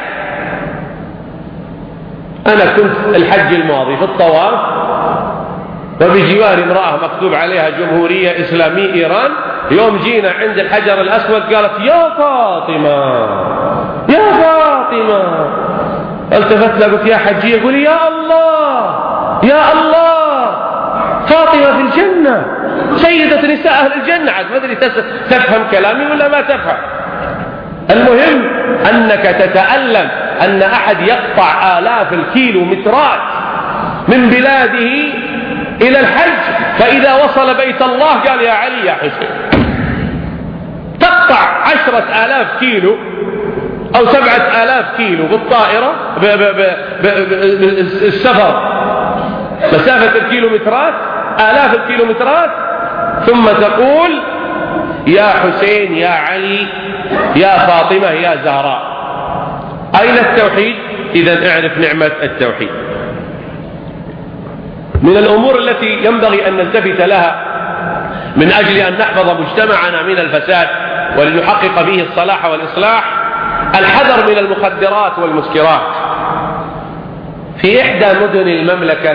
أنا كنت الحج الماضي في الطواف وبجوار امرأة مكتوب عليها جمهورية إسلامية إيران. يوم جينا عند الحجر الأسود قالت يا فاطمة يا فاطمة. التفت لها قلت يا حجية، قولي يا الله يا الله، فاطمة في الجنة سيدة نساء أهل الجنة. عاد ما أدري تفهم كلامي ولا ما تفهم. المهم أنك تتألم أن أحد يقطع آلاف الكيلومترات من بلاده إلى الحج، فإذا وصل بيت الله قال يا علي يا حسين. تقطع 10,000 كيلو أو 7,000 كيلو بالطائرة بالسفر، مسافة الكيلومترات آلاف الكيلومترات، ثم تقول يا حسين يا علي يا فاطمة يا زهراء. أين التوحيد؟ إذن اعرف نعمة التوحيد. من الأمور التي ينبغي أن نلتفت لها من أجل أن نحفظ مجتمعنا من الفساد ولنحقق فيه الصلاح والإصلاح الحذر من المخدرات والمسكرات. في إحدى مدن المملكة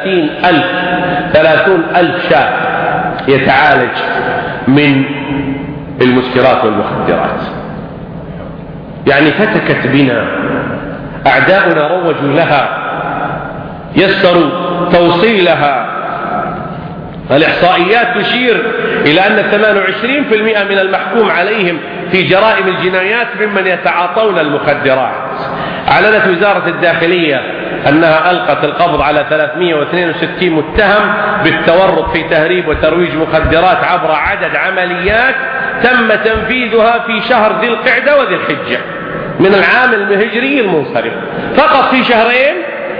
30,000 شاب يتعالج من المسكرات والمخدرات. يعني فتكت بنا، أعداؤنا روجوا لها، يسروا توصيلها، الإحصائيات تشير إلى أن 28% من المحكوم عليهم في جرائم الجنايات ممن يتعاطون المخدرات. أعلنت وزارة الداخلية أنها ألقت القبض على 362 متهم بالتورط في تهريب وترويج مخدرات عبر عدد عمليات تم تنفيذها في شهر ذي القعدة وذي الحجة من العام الهجري المنصرم. فقط في شهرين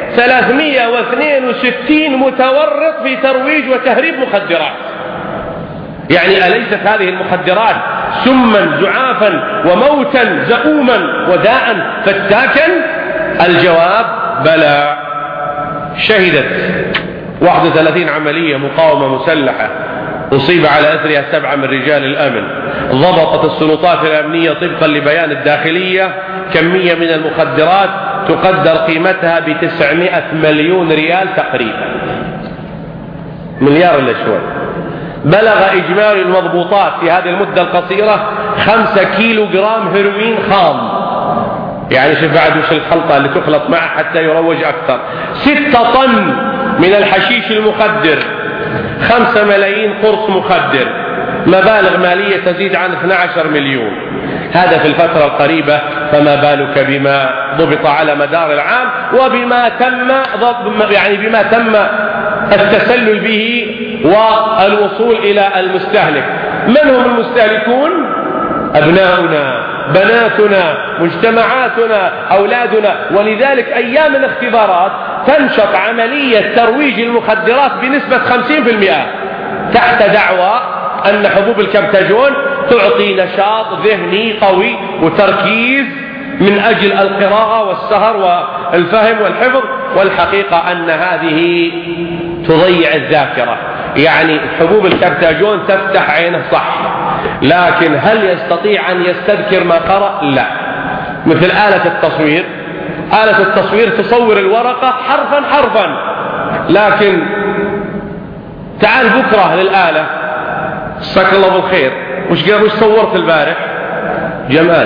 362 متورط في ترويج وتهريب مخدرات. يعني أليست هذه المخدرات سما زعافا وموتا زؤوما وداء فتاكا؟ الجواب بلى. شهدت 31 عملية مقاومة مسلحة أصيب على أثرها 7 من رجال الأمن. ضبطت السلطات الأمنية طبقا لبيان الداخلية كمية من المخدرات تقدر قيمتها ب900 مليون ريال تقريبا، مليار إلا شوي. بلغ إجمالي المضبوطات في هذه المدة القصيرة 5 كيلو جرام هيروين خام. يعني شوف بعد وش الخلطة اللي تخلط معه حتى يروج أكثر. 6 طن من الحشيش المخدر، 5 ملايين قرص مخدر، مبالغ مالية تزيد عن 12 مليون. هذا في الفترة القريبة، فما بالك بما ضبط على مدار العام وبما بما تم التسلل به والوصول إلى المستهلك. من هم المستهلكون؟ أبناؤنا، بناتنا، مجتمعاتنا، أولادنا. ولذلك أيام الاختبارات تنشط عملية ترويج المخدرات بنسبة 50% تحت دعوى أن حبوب الكبتاجون تعطي نشاط ذهني قوي وتركيز من أجل القراءة والسهر والفهم والحفظ. والحقيقة أن هذه تضيع الذاكرة. يعني حبوب الكبتاجون تفتح عينه صح، لكن هل يستطيع أن يستذكر ما قرأ؟ لا. مثل آلة التصوير، آلة التصوير تصور الورقة حرفا حرفا، لكن تعال بكرة للآلة، جزاك الله بالخير، وش صورت البارح؟ جماد.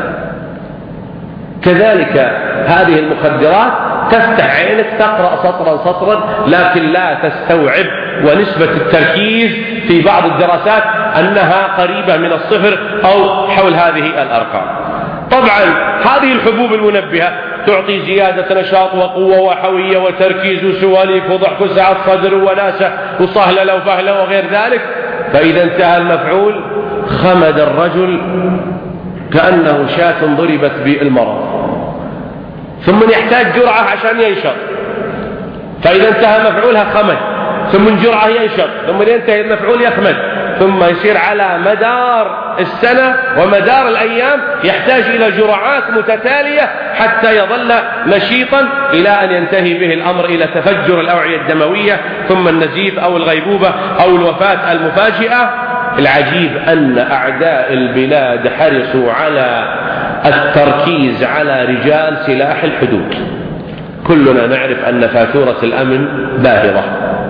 كذلك هذه المخدرات تفتح عينك تقرأ سطرا سطرا لكن لا تستوعب. ونسبة التركيز في بعض الدراسات أنها قريبة من الصفر أو حول هذه الأرقام. طبعا هذه الحبوب المنبهة تعطي زيادة نشاط وقوة وحوية وتركيز وسواليف وضحك وسعة صدر وناسة وصهلة وفهلة وغير ذلك. فإذا انتهى المفعول خمد الرجل كأنه شاة ضربت بالمرض، ثم يحتاج جرعة عشان ينشط. فإذا انتهى مفعولها خمد، ثم جرعة ينشط، ثم ينتهي المفعول يخمد، ثم يصير على مدار السنة ومدار الأيام يحتاج إلى جرعات متتالية حتى يظل نشيطا إلى أن ينتهي به الأمر إلى تفجر الأوعية الدموية ثم النزيف أو الغيبوبة أو الوفاة المفاجئة. العجيب أن أعداء البلاد حرصوا على التركيز على رجال سلاح الحدود. كلنا نعرف أن فاتورة الأمن باهظة،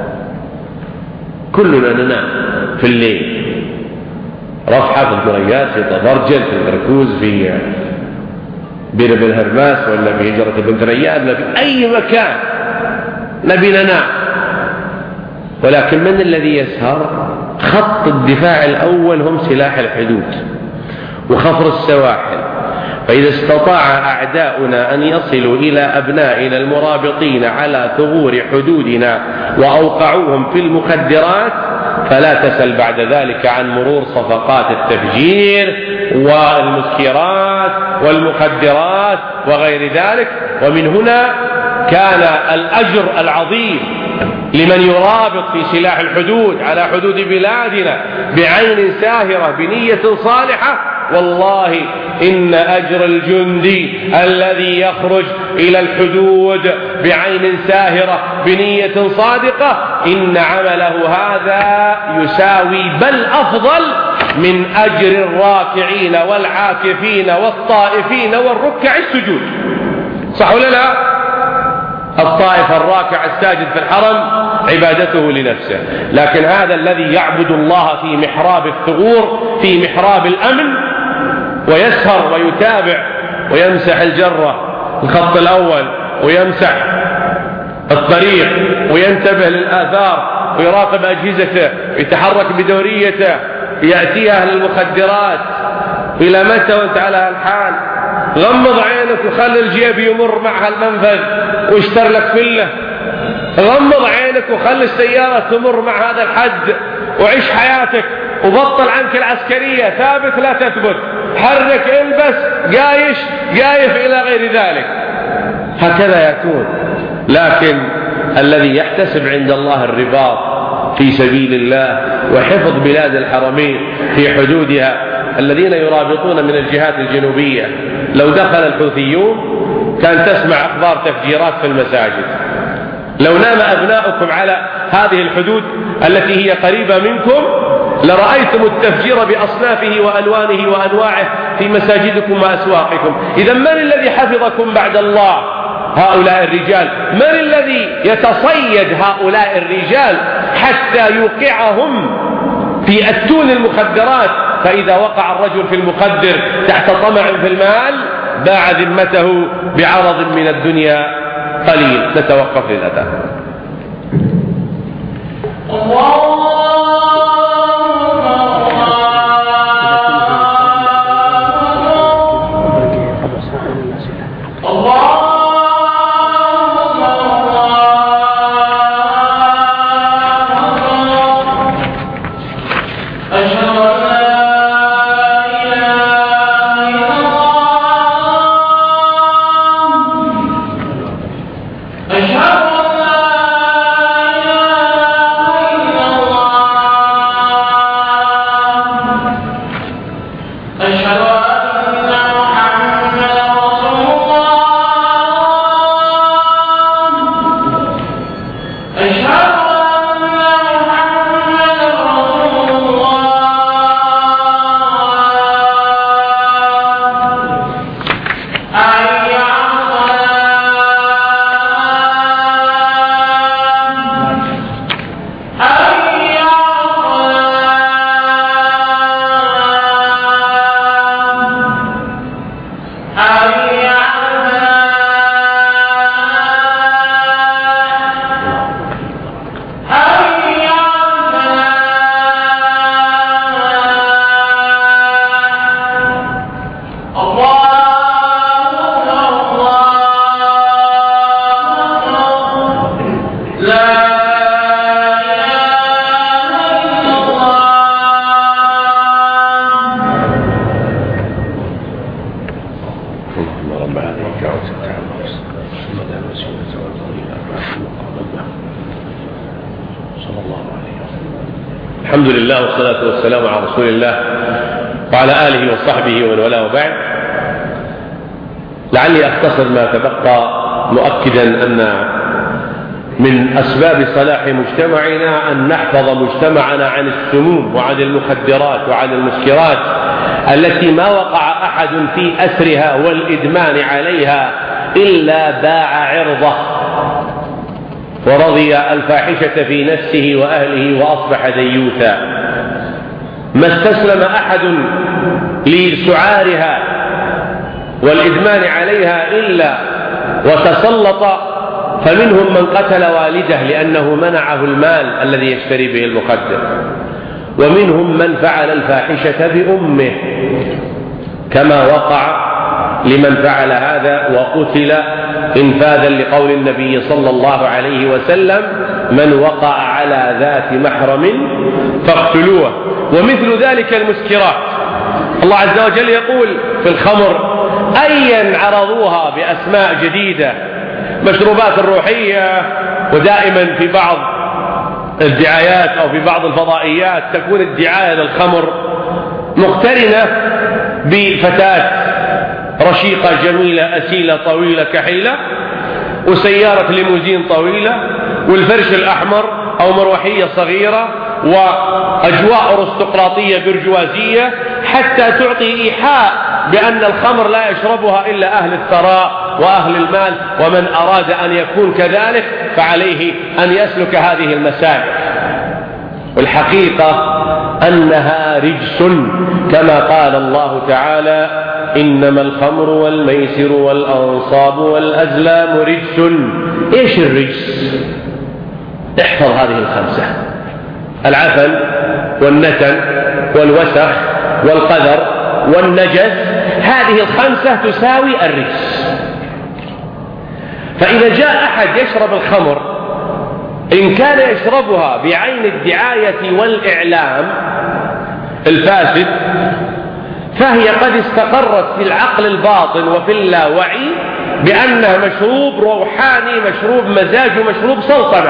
كلنا ننام في الليل، رفحة في الدرجات، في طبرجل، في الكركوز، في بير بن هرماس، ولا في هجرة بن ريان، ولا في أي مكان نبي ننام. ولكن من الذي يسهر؟ خط الدفاع الأول هم سلاح الحدود وخفر السواحل. فإذا استطاع أعداؤنا أن يصلوا إلى أبنائنا المرابطين على ثغور حدودنا وأوقعوهم في المخدرات، فلا تسل بعد ذلك عن مرور صفقات التفجير والمسكرات والمخدرات وغير ذلك. ومن هنا كان الأجر العظيم لمن يرابط في سلاح الحدود على حدود بلادنا بعين ساهرة بنية صالحة. والله إن أجر الجندي الذي يخرج إلى الحدود بعين ساهرة بنية صادقة إن عمله هذا يساوي بل أفضل من أجر الراكعين والعاكفين والطائفين والركع السجود. صح ولا لا؟ الطائف الراكع الساجد في الحرم عبادته لنفسه، لكن هذا الذي يعبد الله في محراب الثغور في محراب الأمن ويسهر ويتابع ويمسح الجرة الخط الأول ويمسح الطريق وينتبه للآثار ويراقب أجهزته، يتحرك بدوريته، يأتي أهل المخدرات. إلى متى وانت على هالحال؟ غمض عينك وخلي الجيب يمر مع هالمنفذ واشتر لك فله. غمض عينك وخلي السيارة تمر مع هذا الحد وعيش حياتك، وبطل عنك العسكرية، ثابت لا تثبت، حرك، البس، قايف إلى غير ذلك. هكذا يكون. لكن الذي يحتسب عند الله الرباط في سبيل الله وحفظ بلاد الحرمين في حدودها، الذين يرابطون من الجهات الجنوبية، لو دخل الحوثيون كان تسمع أخبار تفجيرات في المساجد. لو نام أبناؤكم على هذه الحدود التي هي قريبة منكم لرأيتم التفجير بأصنافه وألوانه وأنواعه في مساجدكم وأسواقكم. إذا من الذي حفظكم بعد الله؟ هؤلاء الرجال. من الذي يتصيد هؤلاء الرجال حتى يوقعهم في أتون المخدرات؟ فإذا وقع الرجل في المخدر تحت طمع في المال باع ذمته بعرض من الدنيا قليل. نتوقف للأذان. الحمد لله والصلاة والسلام على رسول الله وعلى آله وصحبه ومن والاه وبعد. لعلي أختصر ما تبقى مؤكدا أن من أسباب صلاح مجتمعنا أن نحفظ مجتمعنا عن السموم وعن المخدرات وعن المسكرات التي ما وقع أحد في أسرها والإدمان عليها إلا باع عرضه ورضي الفاحشة في نفسه وأهله وأصبح ديوثا. ما استسلم أحد لسعارها والإدمان عليها إلا وتسلط، فمنهم من قتل والده لأنه منعه المال الذي يشتري به المخدر، ومنهم من فعل الفاحشة بأمه كما وقع لمن فعل هذا وقتل انفاذا لقول النبي صلى الله عليه وسلم: من وقع على ذات محرم فاقتلوه. ومثل ذلك المسكرات، الله عز وجل يقول في الخمر: أيا عرضوها بأسماء جديدة، مشروبات الروحية، ودائما في بعض الدعايات أو في بعض الفضائيات تكون الدعاية للخمر مقترنة بفتاة رشيقة جميلة أسيلة طويلة كحيلة وسيارة ليموزين طويلة والفرش الأحمر أو مروحية صغيرة وأجواء أرستقراطية برجوازية، حتى تعطي إيحاء بأن الخمر لا يشربها إلا أهل الثراء وأهل المال، ومن أراد أن يكون كذلك فعليه أن يسلك هذه المسالك. والحقيقة أنها رجس كما قال الله تعالى: إنما الخمر والميسر والأنصاب والأزلام رجس. إيش الرجس؟ احفظ هذه الخمسة: العفن والنتن والوسخ والقذر والنجس. هذه الخمسة تساوي الرجس. فإذا جاء أحد يشرب الخمر، إن كان يشربها بعين الدعاية والإعلام الفاسد، فهي قد استقرت في العقل الباطن وفي اللاوعي بأنها مشروب روحاني، مشروب مزاج، مشروب سلطنة.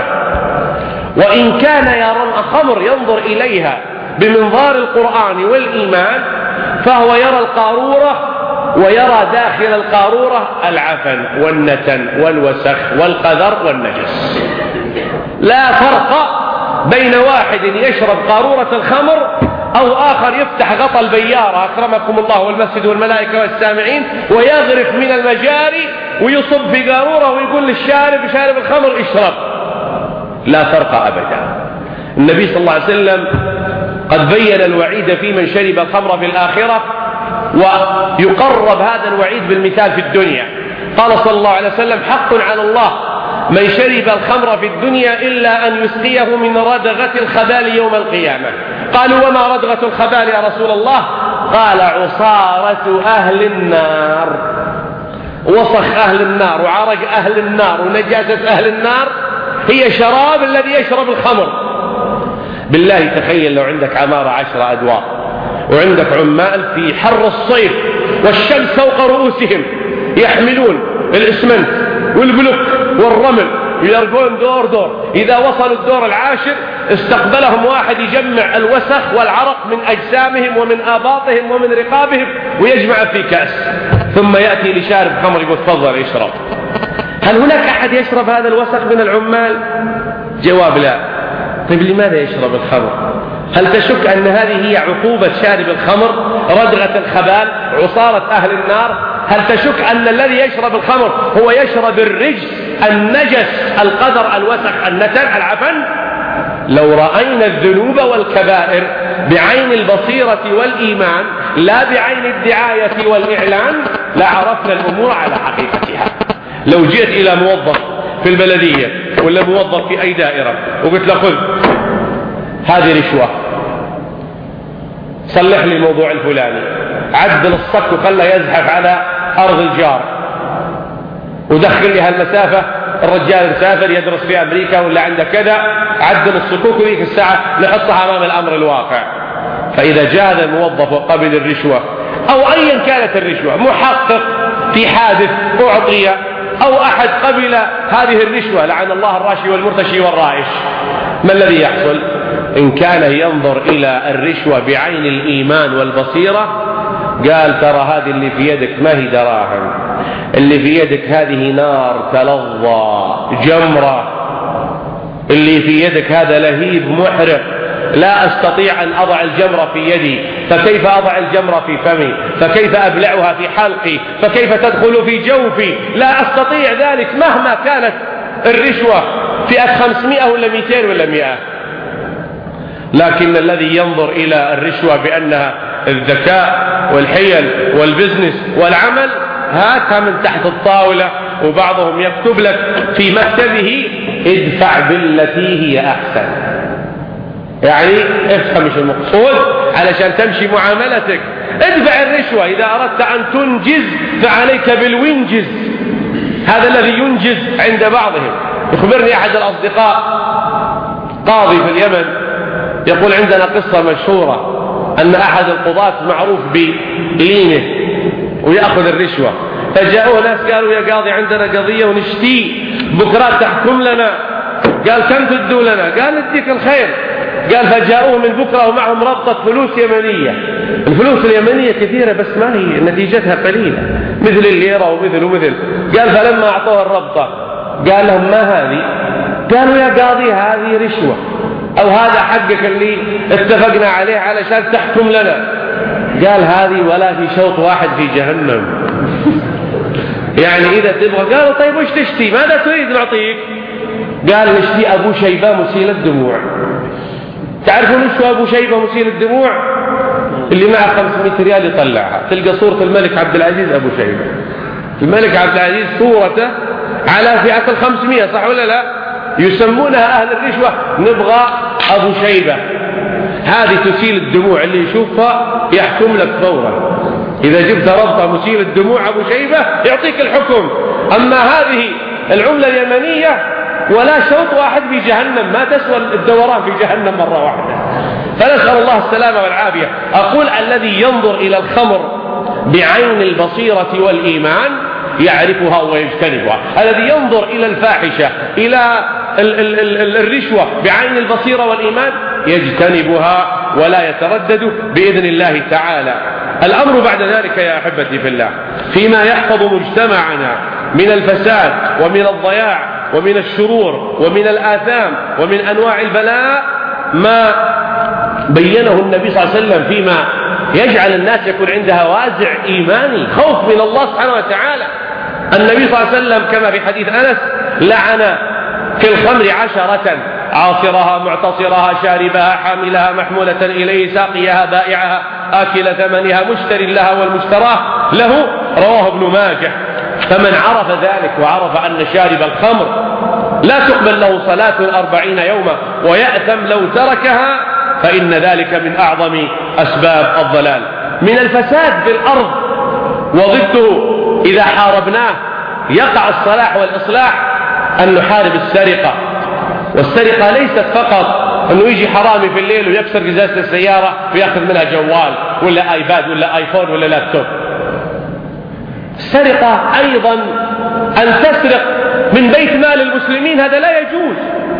وإن كان يرى الخمر ينظر إليها بمنظار القرآن والإيمان، فهو يرى القارورة ويرى داخل القارورة العفن والنتن والوسخ والقذر والنجس. لا فرق بين واحد يشرب قارورة الخمر أو آخر يفتح غطى البيارة أكرمكم الله والمسجد والملائكة والسامعين ويغرف من المجاري ويصب في قارورة ويقول للشارب شارب الخمر اشرب. لا فرق أبدا. النبي صلى الله عليه وسلم قد بين الوعيد في من شرب الخمر في الآخرة، ويقرب هذا الوعيد بالمثال في الدنيا. قال صلى الله عليه وسلم: حق على الله من شرب الخمر في الدنيا إلا أن يسقيه من ردغة الخبال يوم القيامة. قالوا: وما ردغة الخبال يا رسول الله؟ قال: عصارة أهل النار، وسخ أهل النار وعرق أهل النار ونجاسة أهل النار هي شراب الذي يشرب الخمر. بالله تخيل لو عندك عمارة 10 أدوار وعندك عمال في حر الصيف والشمس فوق رؤوسهم يحملون الإسمنت والبلوك والرمل يرقون دور دور. إذا وصلوا الدور العاشر استقبلهم واحد يجمع الوسخ والعرق من أجسامهم ومن آباطهم ومن رقابهم ويجمع في كأس، ثم يأتي لشارب خمر يقول: تفضل اشرب. هل هناك أحد يشرب هذا الوسخ من العمال؟ جواب: لا. طيب لماذا يشرب الخمر؟ هل تشك أن هذه هي عقوبة شارب الخمر؟ ردغة الخبال، عصارة أهل النار. هل تشك أن الذي يشرب الخمر هو يشرب الرجس، النجس، القذر، الوسخ، النتن، العفن؟ لو رأينا الذنوب والكبائر بعين البصيرة والإيمان لا بعين الدعاية والإعلان لعرفنا الأمور على حقيقتها. لو جئت إلى موظف في البلدية ولا موظف في أي دائرة وقلت له: خذ هذه رشوة، صلح لي الموضوع الفلاني، عدل الصك وخله يزحف على أرض الجار، ودخل لي هالمسافة، الرجال مسافر يدرس في أمريكا ولا عنده كذا، عدل الصكوك وذيك الساعة نحطها أمام الأمر الواقع. فإذا جاء هذا الموظف وقبل الرشوة أو أيا كانت الرشوة، محقق في حادث أعطي أو أحد قبل هذه الرشوة، لعن الله الراشي والمرتشي والرائش، ما الذي يحصل؟ إن كان ينظر إلى الرشوة بعين الإيمان والبصيرة قال: ترى هذه اللي في يدك ما هي دراهم، اللي في يدك هذه نار تلظى جمرة، اللي في يدك هذا لهيب محرق، لا أستطيع أن أضع الجمرة في يدي، فكيف أضع الجمرة في فمي؟ فكيف أبلعها في حلقي؟ فكيف تدخل في جوفي؟ لا أستطيع ذلك مهما كانت الرشوة فئة 500 ولا 200 ولا 100. لكن الذي ينظر إلى الرشوة بأنها الذكاء والحيل والبزنس والعمل، هاتها من تحت الطاولة، وبعضهم يكتب لك في مكتبه: ادفع بالتي هي أحسن. يعني افهم مش المقصود علشان تمشي معاملتك. ادفع الرشوة إذا أردت أن تنجز فعليك بالوينجز. هذا الذي ينجز عند بعضهم. يخبرني أحد الأصدقاء قاضي في اليمن يقول: عندنا قصة مشهورة أن أحد القضاة معروف بلينه ويأخذ الرشوة، فجاءوه ناس قالوا: يا قاضي عندنا قضية ونشتي بكرة تحكم لنا. قال: كم تدوا لنا؟ قال: اديك الخير. قال: فجاءوه من بكرة ومعهم ربطة فلوس يمنية. الفلوس اليمنية كثيرة بس ما هي نتيجتها قليلة، مثل الليرة ومثل. قال: فلما أعطوه الربطة قال لهم: ما هذه؟ قالوا: يا قاضي هذه رشوة، أو هذا حقك اللي اتفقنا عليه علشان تحكم لنا. قال: هذه ولا في شوط واحد في جهنم. يعني إذا تبغى. قالوا: طيب وش تشتي؟ ماذا تريد نعطيك؟ قال: نشتي أبو شيبة مسيل الدموع. تعرفون وش أبو شيبة مسيل الدموع؟ اللي معه 500 ريال يطلعها، تلقى صورة الملك عبد العزيز أبو شيبة. الملك عبد العزيز صورته على فئة 500، صح ولا لا؟ يسمونها أهل الرشوة نبغى أبو شيبة. هذه تسيل الدموع، اللي يشوفها يحكم لك فورا. إذا جبت ربطة مسيل الدموع أبو شيبة يعطيك الحكم. أما هذه العملة اليمنية ولا شوط واحد في جهنم، ما تسوى الدوران في جهنم مرة واحدة. فنسأل الله السلامة والعافية. أقول الذي ينظر إلى الخمر بعين البصيرة والإيمان يعرفها ويجتنبها، الذي ينظر إلى الفاحشة إلى الرشوة بعين البصيرة والإيمان يجتنبها ولا يتردد بإذن الله تعالى. الأمر بعد ذلك يا أحبتي في الله فيما يحفظ مجتمعنا من الفساد ومن الضياع ومن الشرور ومن الآثام ومن أنواع البلاء ما بينه النبي صلى الله عليه وسلم فيما يجعل الناس يكون عندها وازع إيماني، خوف من الله سبحانه وتعالى. النبي صلى الله عليه وسلم كما في حديث أنس لعن في الخمر 10: عاصرها، معتصرها، شاربها، حاملها، محمولة إليه، ساقيها، بائعها، آكل ثمنها، مشتري لها والمشتراه له. رواه ابن ماجه. فمن عرف ذلك وعرف أن شارب الخمر لا تقبل له صلاة 40 يوما ويأثم لو تركها، فإن ذلك من أعظم أسباب الضلال. من الفساد في الأرض وضده إذا حاربناه يقع الصلاح والإصلاح أن نحارب السرقة. والسرقة ليست فقط أنه يجي حرامي في الليل ويكسر جزازة السيارة ويأخذ منها جوال ولا آيباد ولا آيفون ولا لابتوب. السرقة أيضا أن تسرق من بيت مال المسلمين، هذا لا يجوز.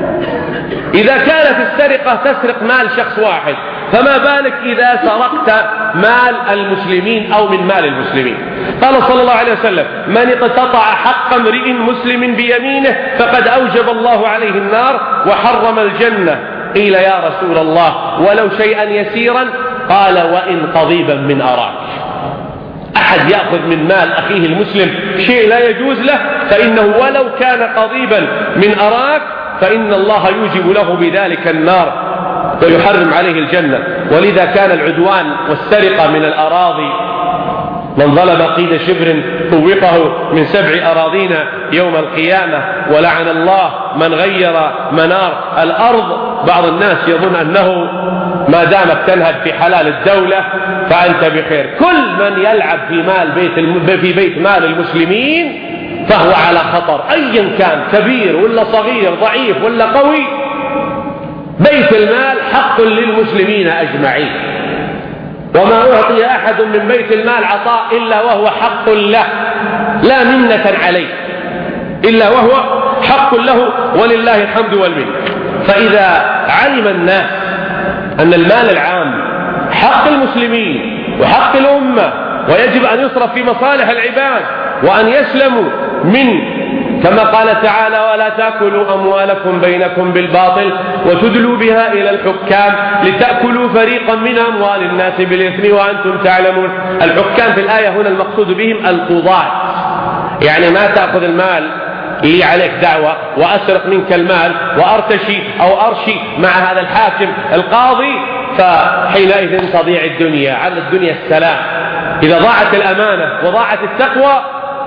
إذا كانت السرقة تسرق مال شخص واحد، فما بالك إذا سرقت مال المسلمين أو من مال المسلمين. قال صلى الله عليه وسلم: من اقتطع حق امرئ مسلم بيمينه فقد أوجب الله عليه النار وحرم الجنة. قيل: يا رسول الله ولو شيئا يسيرا؟ قال: وإن قضيبا من أراك. أحد يأخذ من مال أخيه المسلم شيء لا يجوز له، فإنه ولو كان قضيبا من أراك فإن الله يوجب له بذلك النار ويحرم عليه الجنة. ولذا كان العدوان والسرقة من الأراضي، من ظلم قيد شبر طوقه من 7 أراضين يوم القيامة. ولعن الله من غير منار الأرض. بعض الناس يظن أنه ما دامت تنهب في حلال الدولة فأنت بخير. كل من يلعب في بيت مال المسلمين فهو على خطر، أيا كان، كبير ولا صغير، ضعيف ولا قوي. بيت المال حق للمسلمين أجمعين، وما أعطي أحد من بيت المال عطاء إلا وهو حق له، لا منة عليه، إلا وهو حق له، ولله الحمد والمنة. فإذا علم الناس أن المال العام حق المسلمين وحق الأمة ويجب أن يصرف في مصالح العباد وأن يسلموا من، كما قال تعالى: ولا تأكلوا أموالكم بينكم بالباطل وتدلوا بها إلى الحكام لتأكلوا فريقا من أموال الناس بالإثم وأنتم تعلمون. الحكام في الآية هنا المقصود بهم القضاة، يعني ما تأخذ المال لي عليك دعوة وأسرق منك المال وأرتشي أو أرشي مع هذا الحاكم القاضي، فحينئذ تضيع الدنيا. على الدنيا السلام. إذا ضاعت الأمانة وضاعت التقوى،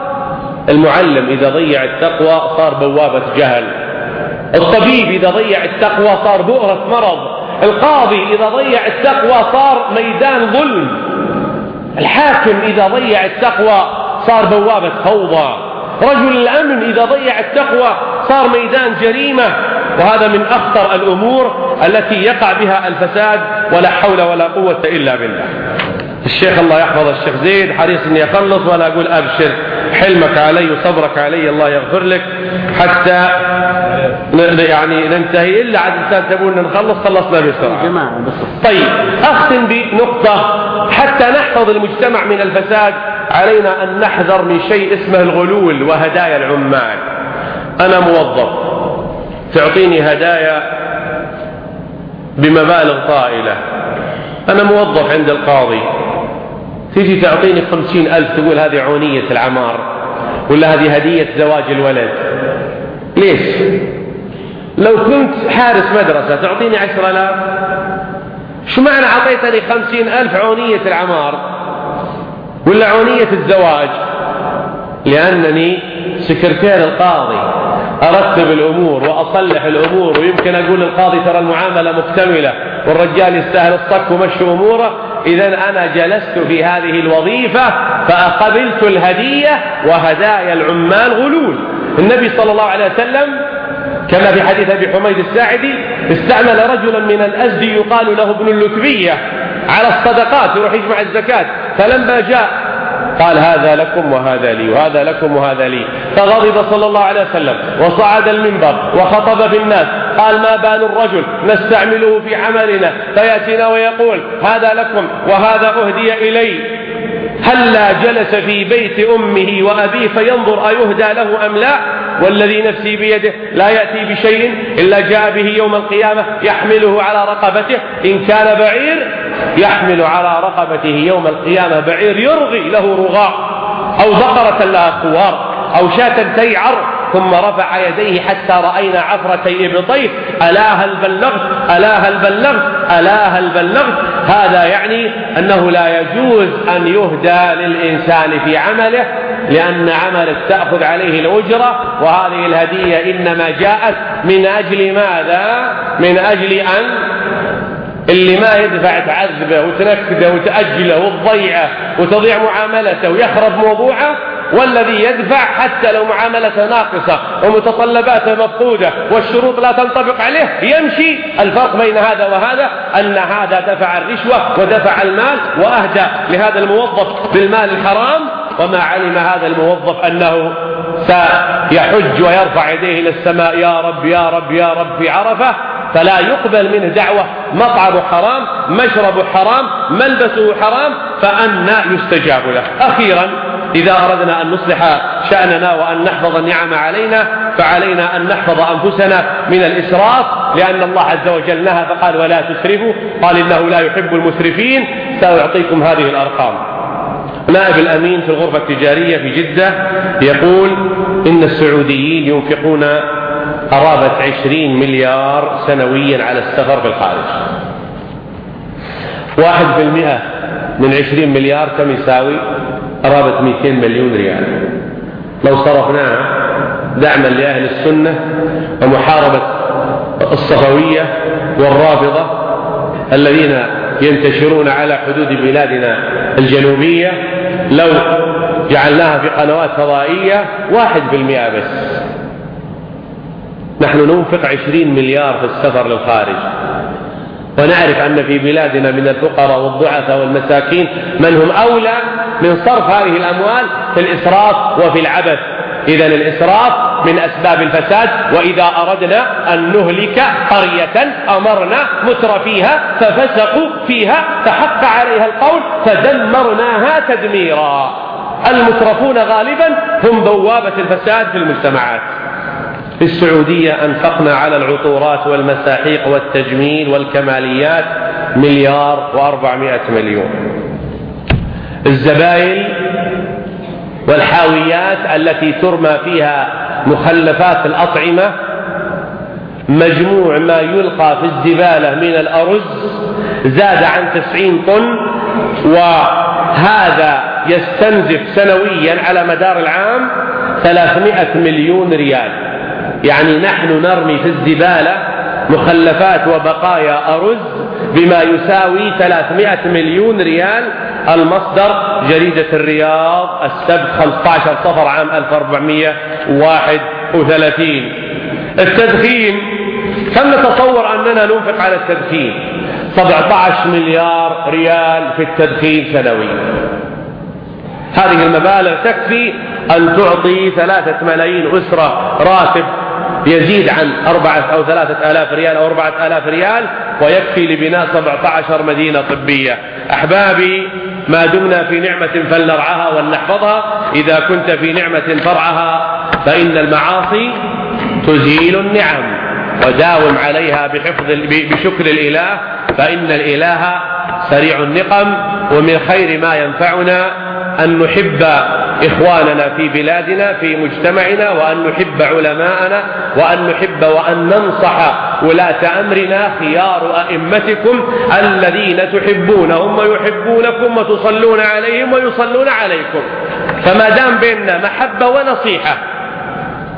المعلم إذا ضيع التقوى صار بوابة جهل، الطبيب إذا ضيع التقوى صار بؤرة مرض، القاضي إذا ضيع التقوى صار ميدان ظلم، الحاكم إذا ضيع التقوى صار بوابة فوضى، رجل الأمن إذا ضيع التقوى صار ميدان جريمة. وهذا من أخطر الأمور التي يقع بها الفساد، ولا حول ولا قوة إلا بالله. الشيخ الله يحفظ الشيخ زيد حريص أني أخلص، ولا أقول أبشر، حلمك علي وصبرك علي، الله يغفر لك، حتى يعني ننتهي. إلا عاد الإنسان تبون نخلص، خلصنا بسرعة. طيب، أختم بنقطة. حتى نحفظ المجتمع من الفساد علينا أن نحذر من شيء اسمه الغلول وهدايا العمال. أنا موظف تعطيني هدايا بمبالغ طائلة، أنا موظف عند القاضي، تيجي تعطيني 50,000 تقول هذه عونية العمار ولا هذه هدية زواج الولد. ليش؟ لو كنت حارس مدرسة تعطيني 10,000، شو معنى عطيتني 50,000 عونية العمار ولا عونية الزواج؟ لأنني سكرتير القاضي أرتب الأمور وأصلح الأمور، ويمكن أقول للقاضي ترى المعاملة مكتملة والرجال يستاهل الصك ومشي أموره، إذن أنا جلست في هذه الوظيفة فأقبلت الهدية، وهدايا العمال غلول. النبي صلى الله عليه وسلم كما في حديث أبي حميد الساعدي استعمل رجلا من الأزدي يقال له ابن اللتبية على الصدقات، يروح يجمع الزكاة، فلما جاء قال هذا لكم وهذا لي وهذا لكم وهذا لي، فغضب صلى الله عليه وسلم وصعد المنبر وخطب بالناس، قال ما بال الرجل نستعمله في عملنا فيأتينا ويقول هذا لكم وهذا أهدي إلي، هلا جلس في بيت أمه وأبيه فينظر أيهدى له أم لا، والذي نفسي بيده لا يأتي بشيء إلا جاء به يوم القيامة يحمله على رقبته، إن كان بعير يحمل على رقبته يوم القيامة بعير يرغي له رغاء، أو بقرة لها خوار، أو شاة تيعر، ثم رفع يديه حتى رأينا عفرتي إبطيه، ألا هل بلغت ألا هل بلغت ألا هل بلغت. هذا يعني أنه لا يجوز أن يهدى للإنسان في عمله، لأن عملك تأخذ عليه الأجرة، وهذه الهدية إنما جاءت من أجل ماذا؟ من أجل أن اللي ما يدفع تعذبه وتنكده وتأجله وتضيعه وتضيع معاملته ويخرب موضوعه، والذي يدفع حتى لو معاملته ناقصة ومتطلباته مفقودة والشروط لا تنطبق عليه يمشي. الفرق بين هذا وهذا أن هذا دفع الرشوة ودفع المال وأهدى لهذا الموظف بالمال الحرام، وما علم هذا الموظف أنه سيحج ويرفع يديه إلى السماء يا رب يا رب يا رب في عرفة، فلا يقبل منه دعوة. مطعمه حرام، مشربه حرام، ملبسه حرام، فأنى يستجاب له. أخيرا إذا أردنا أن نصلح شأننا وأن نحفظ النعم علينا، فعلينا أن نحفظ أنفسنا من الإسراف، لأن الله عز وجل نهى فقال ولا تسرفوا، قال إنه لا يحب المسرفين. سأعطيكم هذه الأرقام. نائب الأمين في الغرفة التجارية في جدة يقول إن السعوديين ينفقون قرابة 20 مليار سنويا على السفر في الخارج. 1% من 20 مليار كم يساوي؟ قرابة 200 مليون ريال. لو صرفناها دعما لأهل السنة ومحاربة الصفوية والرافضة الذين ينتشرون على حدود بلادنا الجنوبية، لو جعلناها في قنوات فضائية 1% بس. نحن ننفق 20 مليار في السفر للخارج، ونعرف أن في بلادنا من الفقراء والضعفاء والمساكين من هم أولى من صرف هذه الأموال في الإسراف وفي العبث. إذن الإسراف من أسباب الفساد. وإذا أردنا أن نهلك قرية أمرنا متر فيها ففسقوا فيها فحق عليها القول فدمرناها تدميرا. المترفون غالبا هم بوابة الفساد في المجتمعات. في السعودية أنفقنا على العطورات والمساحيق والتجميل والكماليات 1,400 مليون. الزبائن والحاويات التي ترمى فيها مخلفات الأطعمة، مجموع ما يلقى في الزبالة من الأرز زاد عن 90 طن، وهذا يستنزف سنويا على مدار العام 300 مليون ريال. يعني نحن نرمي في الزبالة مخلفات وبقايا أرز بما يساوي 300 مليون ريال. المصدر جريدة الرياض السبت 15 صفر عام 1431. التدخين، كم نتصور أننا ننفق على التدخين؟ 17 مليار ريال في التدخين سنويا. هذه المبالغ تكفي أن تعطي 3 ملايين أسرة راتب يزيد عن 4 أو 3,000 ريال أو 4,000 ريال، ويكفي لبناء 17 مدينة طبية. أحبابي، ما دمنا في نعمة فلنرعاها ولنحفظها. إذا كنت في نعمة فرعها فإن المعاصي تزيل النعم، وداوم عليها بشكر الإله، فإن الإله سريع النقم. ومن خير ما ينفعنا أن نحب إخواننا في بلادنا في مجتمعنا، وأن نحب علماءنا، وأن نحب وأن ننصح ولاة أمرنا خيار أئمتكم الذين تحبونهم ويحبونكم وتصلون عليهم ويصلون عليكم. فما دام بيننا محبة ونصيحة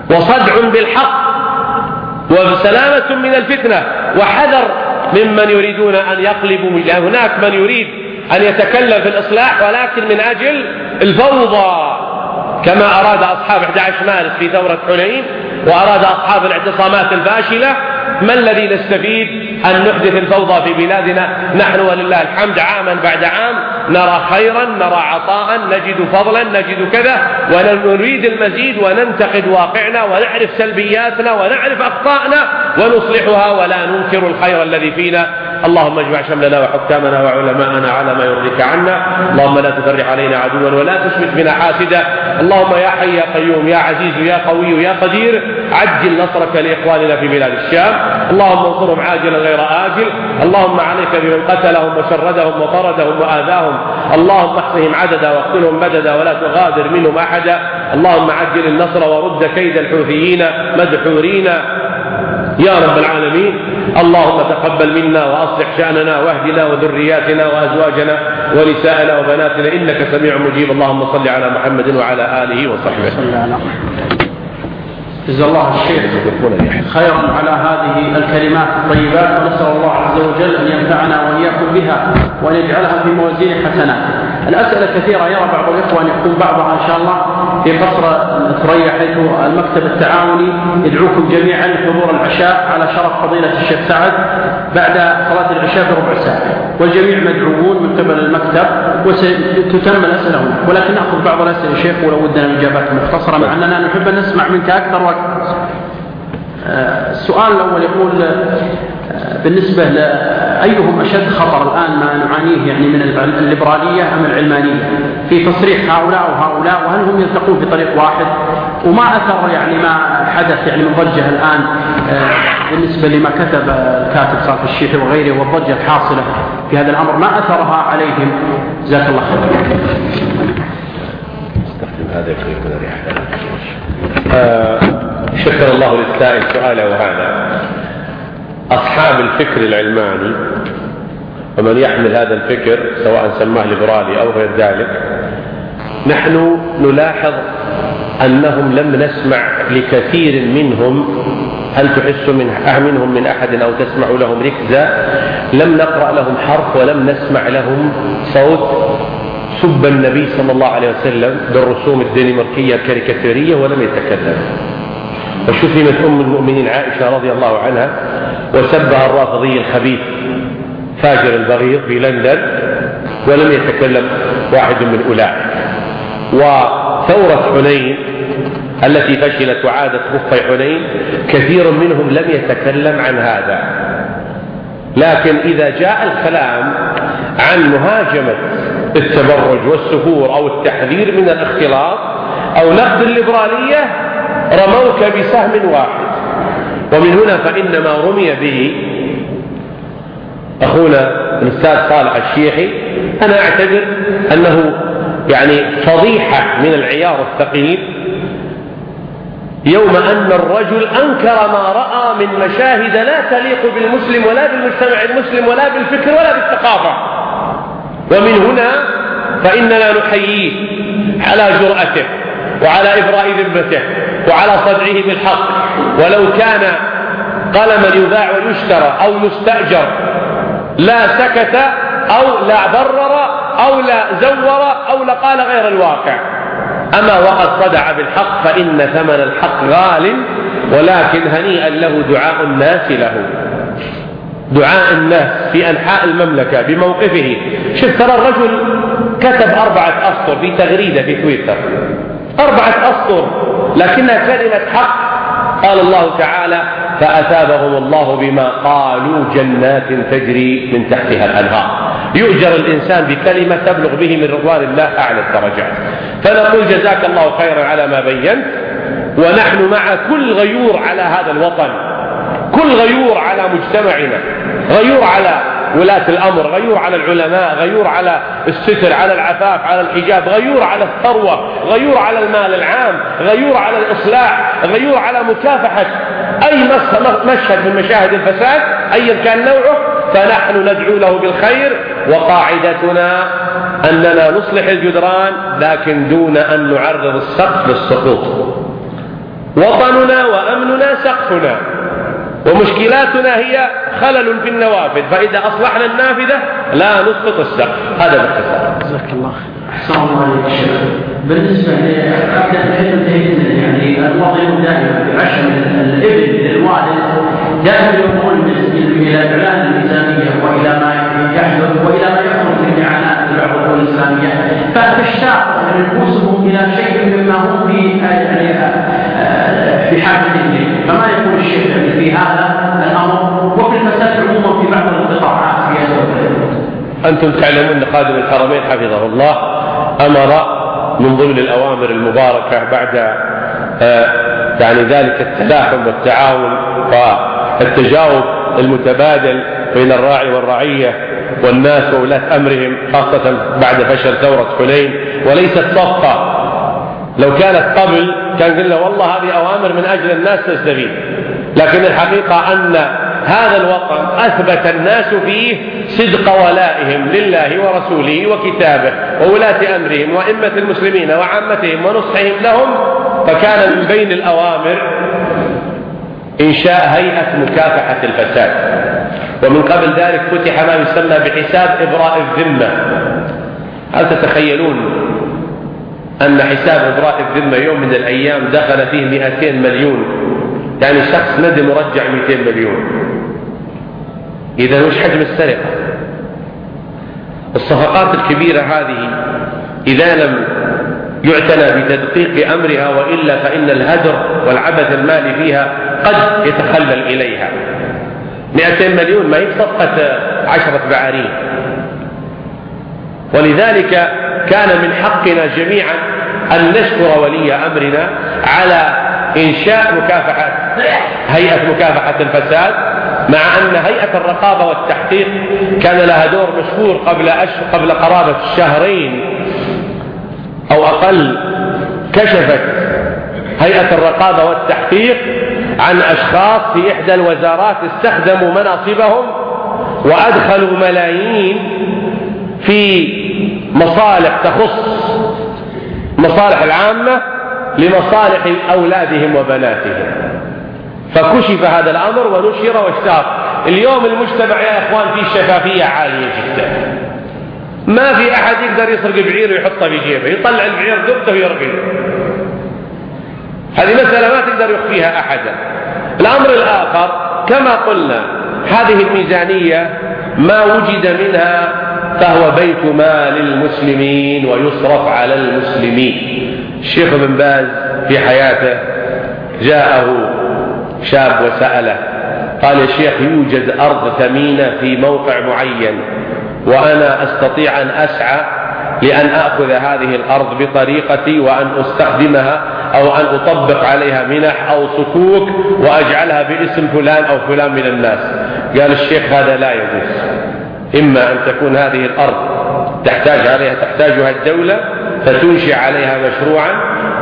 وصدع بالحق وسلامة من الفتنة وحذر ممن يريدون أن يقلبوا. لأن هناك من يريد أن يتكلم في الإصلاح ولكن من أجل الفوضى، كما أراد أصحاب 11 مارس في ثورة حنين وأراد أصحاب الاعتصامات الفاشلة. ما الذي نستفيد أن نحدث الفوضى في بلادنا؟ نحن ولله الحمد عاما بعد عام نرى خيرا، نرى عطاء، نجد فضلا، نجد كذا، ونريد المزيد وننتقد واقعنا ونعرف سلبياتنا ونعرف أخطائنا ونصلحها ولا ننكر الخير الذي فينا. اللهم اجمع شملنا وحكامنا وعلماءنا على ما يرضيك عنا. اللهم لا تفرح علينا عدوا ولا تشمت بنا حاسدا. اللهم يا حي يا قيوم يا عزيز يا قوي يا قدير عجل نصرك لإخواننا في بلاد الشام. اللهم انصرهم عاجلا غير آجل. اللهم عليك بمن قتلهم وشردهم وطردهم وآذاهم. اللهم احصهم عددا واقتلهم بددا ولا تغادر منهم أحدا. اللهم عجل النصر ورد كيد الحوثيين مدحورين يا رب العالمين. اللهم تقبل منا وأصلح شأننا واهدنا وذرياتنا وأزواجنا ونساءنا وبناتنا إنك سميع مجيب. اللهم صل على محمد وعلى آله وصحبه. جزا الله الشيخ خيرا على هذه الكلمات الطيبات، ونسأل الله عز وجل أن ينفعنا وإياكم بها وأن يجعلها في موازين حسناته. الأسئلة كثيرة، يرى بعض الإخوة أن يكون بعضها إن شاء الله في قصر ثريا حيث المكتب التعاوني يدعوكم جميعا لحضور العشاء على شرف فضيلة الشيخ سعد بعد صلاة العشاء بربع ساعة، والجميع مدعوون من قبل المكتب وستتم الأسئلة هناك. ولكن نأخذ بعض الأسئلة الشيخ ولو ودنا الإجابات مختصرة مع أننا نحب أن نسمع منك أكثر وقت. السؤال الأول يقول بالنسبة لأيهم أشد خطر الآن ما نعانيه يعني من الليبرالية أم العلمانية في تصريح هؤلاء وهؤلاء، وهل هم يلتقون في طريق واحد؟ وما أثر يعني ما حدث يعني من ضجة الآن بالنسبة لما كتب الكاتب صالح الشيخي وغيره والضجة الحاصلة في هذا الأمر، ما أثرها عليهم؟ جزاك الله خير. هذا شكر الله للسائل سؤاله. وهذا أصحاب الفكر العلماني ومن يحمل هذا الفكر سواء سماه ليبرالي أو غير ذلك، نحن نلاحظ أنهم لم نسمع لكثير منهم. هل تحس منهم من أحد أو تسمع لهم ركزة؟ لم نقرأ لهم حرف ولم نسمع لهم صوت سب النبي صلى الله عليه وسلم بالرسوم الدنماركية الكاريكاتيرية ولم يتكلم. وشتمت أم المؤمنين عائشة رضي الله عنها وسبها الرافضي الخبيث فاجر البغيض في لندن ولم يتكلم واحد من أولئك. وثورة حنين التي فشلت وعادت خفي حنين كثير منهم لم يتكلم عن هذا. لكن إذا جاء الكلام عن مهاجمة التبرج والسفور أو التحذير من الاختلاط أو نقد الليبرالية رموك بسهم واحد. ومن هنا فإن ما رمي به أخونا الأستاذ صالح الشيخي أنا أعتبر أنه يعني فضيحة من العيار الثقيل، يوم أن الرجل أنكر ما رأى من مشاهد لا تليق بالمسلم ولا بالمجتمع المسلم ولا بالفكر ولا بالثقافة. ومن هنا فإننا نحييه على جرأته وعلى إبراء ذمته وعلى صدعه بالحق، ولو كان قلما يباع ويشترى أو يستأجر لا سكت أو لا برر أو لا زور أو لقال غير الواقع. أما وقد صدع بالحق فإن ثمن الحق غال، ولكن هنيئا له دعاء الناس له، دعاء الناس في أنحاء المملكة بموقفه. شوف ترى الرجل كتب 4 أسطر في تغريدة في تويتر، 4 أسطر لكنها كلمة حق. قال الله تعالى فأثابهم الله بما قالوا جنات تجري من تحتها الأنهار. يؤجر الإنسان بكلمة تبلغ به من رضوان الله أعلى الدرجات. فنقول جزاك الله خيرا على ما بينت، ونحن مع كل غيور على هذا الوطن، كل غيور على مجتمعنا، غيور على ولاة الأمر، غيور على العلماء، غيور على الستر، على العفاف، على الحجاب، غيور على الثروة، غيور على المال العام، غيور على الإصلاح، غيور على مكافحة أي مشهد من مشاهد الفساد أيا كان نوعه، فنحن ندعو له بالخير. وقاعدتنا أننا نصلح الجدران لكن دون أن نعرض السقف للسقوط. وطننا وأمننا سقفنا، ومشكلاتنا هي خلل في النوافذ، فإذا أصلحنا النافذة لا نسقط السقف. هذا باختصار. جزاك الله. أحسن الله عليك يا شيخ. بالنسبة يعني الوضع دائما في عشم الابن للوالد دائما يقول إلى إعلان الميزانية وإلى ما يحدث وإلى ما يخرج من إعلانات العقود الإسلامية، فتشتاق نفوسهم إلى شيء مما هم في حاجة إليه. فما يقول الشيخ في هذا الأمر وفي المساجد عموما في بعض القطاعات في أنتم تعلمون أن خادم الحرمين حفظه الله أمر من ضمن الأوامر المباركة بعد يعني ذلك التلاحم والتعاون والتجاوب المتبادل بين الراعي والرعية والناس وولاة أمرهم، خاصة بعد فشل ثورة حنين، وليست صفقة. لو كانت قبل كان قلنا والله هذه أوامر من أجل الناس تستفيد، لكن الحقيقة أن هذا الوطن أثبت الناس فيه صدق ولائهم لله ورسوله وكتابه وولاة أمرهم وأئمة المسلمين وعامتهم ونصحهم لهم، فكان من بين الأوامر إنشاء هيئة مكافحة الفساد. ومن قبل ذلك فتح ما يسمى بحساب إبراء الذمة. هل تتخيلون أن حساب إبراء الذمة يوم من الأيام دخل فيه 200 مليون؟ يعني شخص ندم مرجع 200 مليون. إذا وش حجم السرقة؟ الصفقات الكبيرة هذه إذا لم يعتنى بتدقيق أمرها وإلا فإن الهدر والعبث المالي فيها قد يتخلل إليها. 200 مليون ما هي صفقة 10 بعارين. ولذلك كان من حقنا جميعا أن نشكر ولي أمرنا على إنشاء هيئة مكافحة الفساد، مع أن هيئة الرقابة والتحقيق كان لها دور مشهور قبل قرابة شهرين أو أقل. كشفت هيئة الرقابة والتحقيق عن أشخاص في إحدى الوزارات استخدموا مناصبهم وأدخلوا ملايين في مصالح تخص مصالح العامة لمصالح أولادهم وبناتهم. فكشف هذا الأمر ونشر واشتهر. اليوم المجتمع يا إخوان فيه شفافية عالية جدا، ما في أحد يقدر يسرق بعير ويحطه في جيبه، يطلع البعير دبته ويرقيه. هذه مسألة ما تقدر يخفيها أحدا. الأمر الآخر كما قلنا هذه الميزانية ما وجد منها فهو بيت مال المسلمين ويصرف على المسلمين. الشيخ بن باز في حياته جاءه شاب وسأله قال: يا شيخ يوجد أرض ثمينة في موقع معين وأنا أستطيع أن أسعى لأن أخذ هذه الأرض بطريقتي وأن أستخدمها أو أن أطبق عليها منح أو صكوك وأجعلها باسم فلان أو فلان من الناس. قال الشيخ: هذا لا يجوز. إما أن تكون هذه الأرض تحتاجها الدولة فتنشئ عليها مشروعا،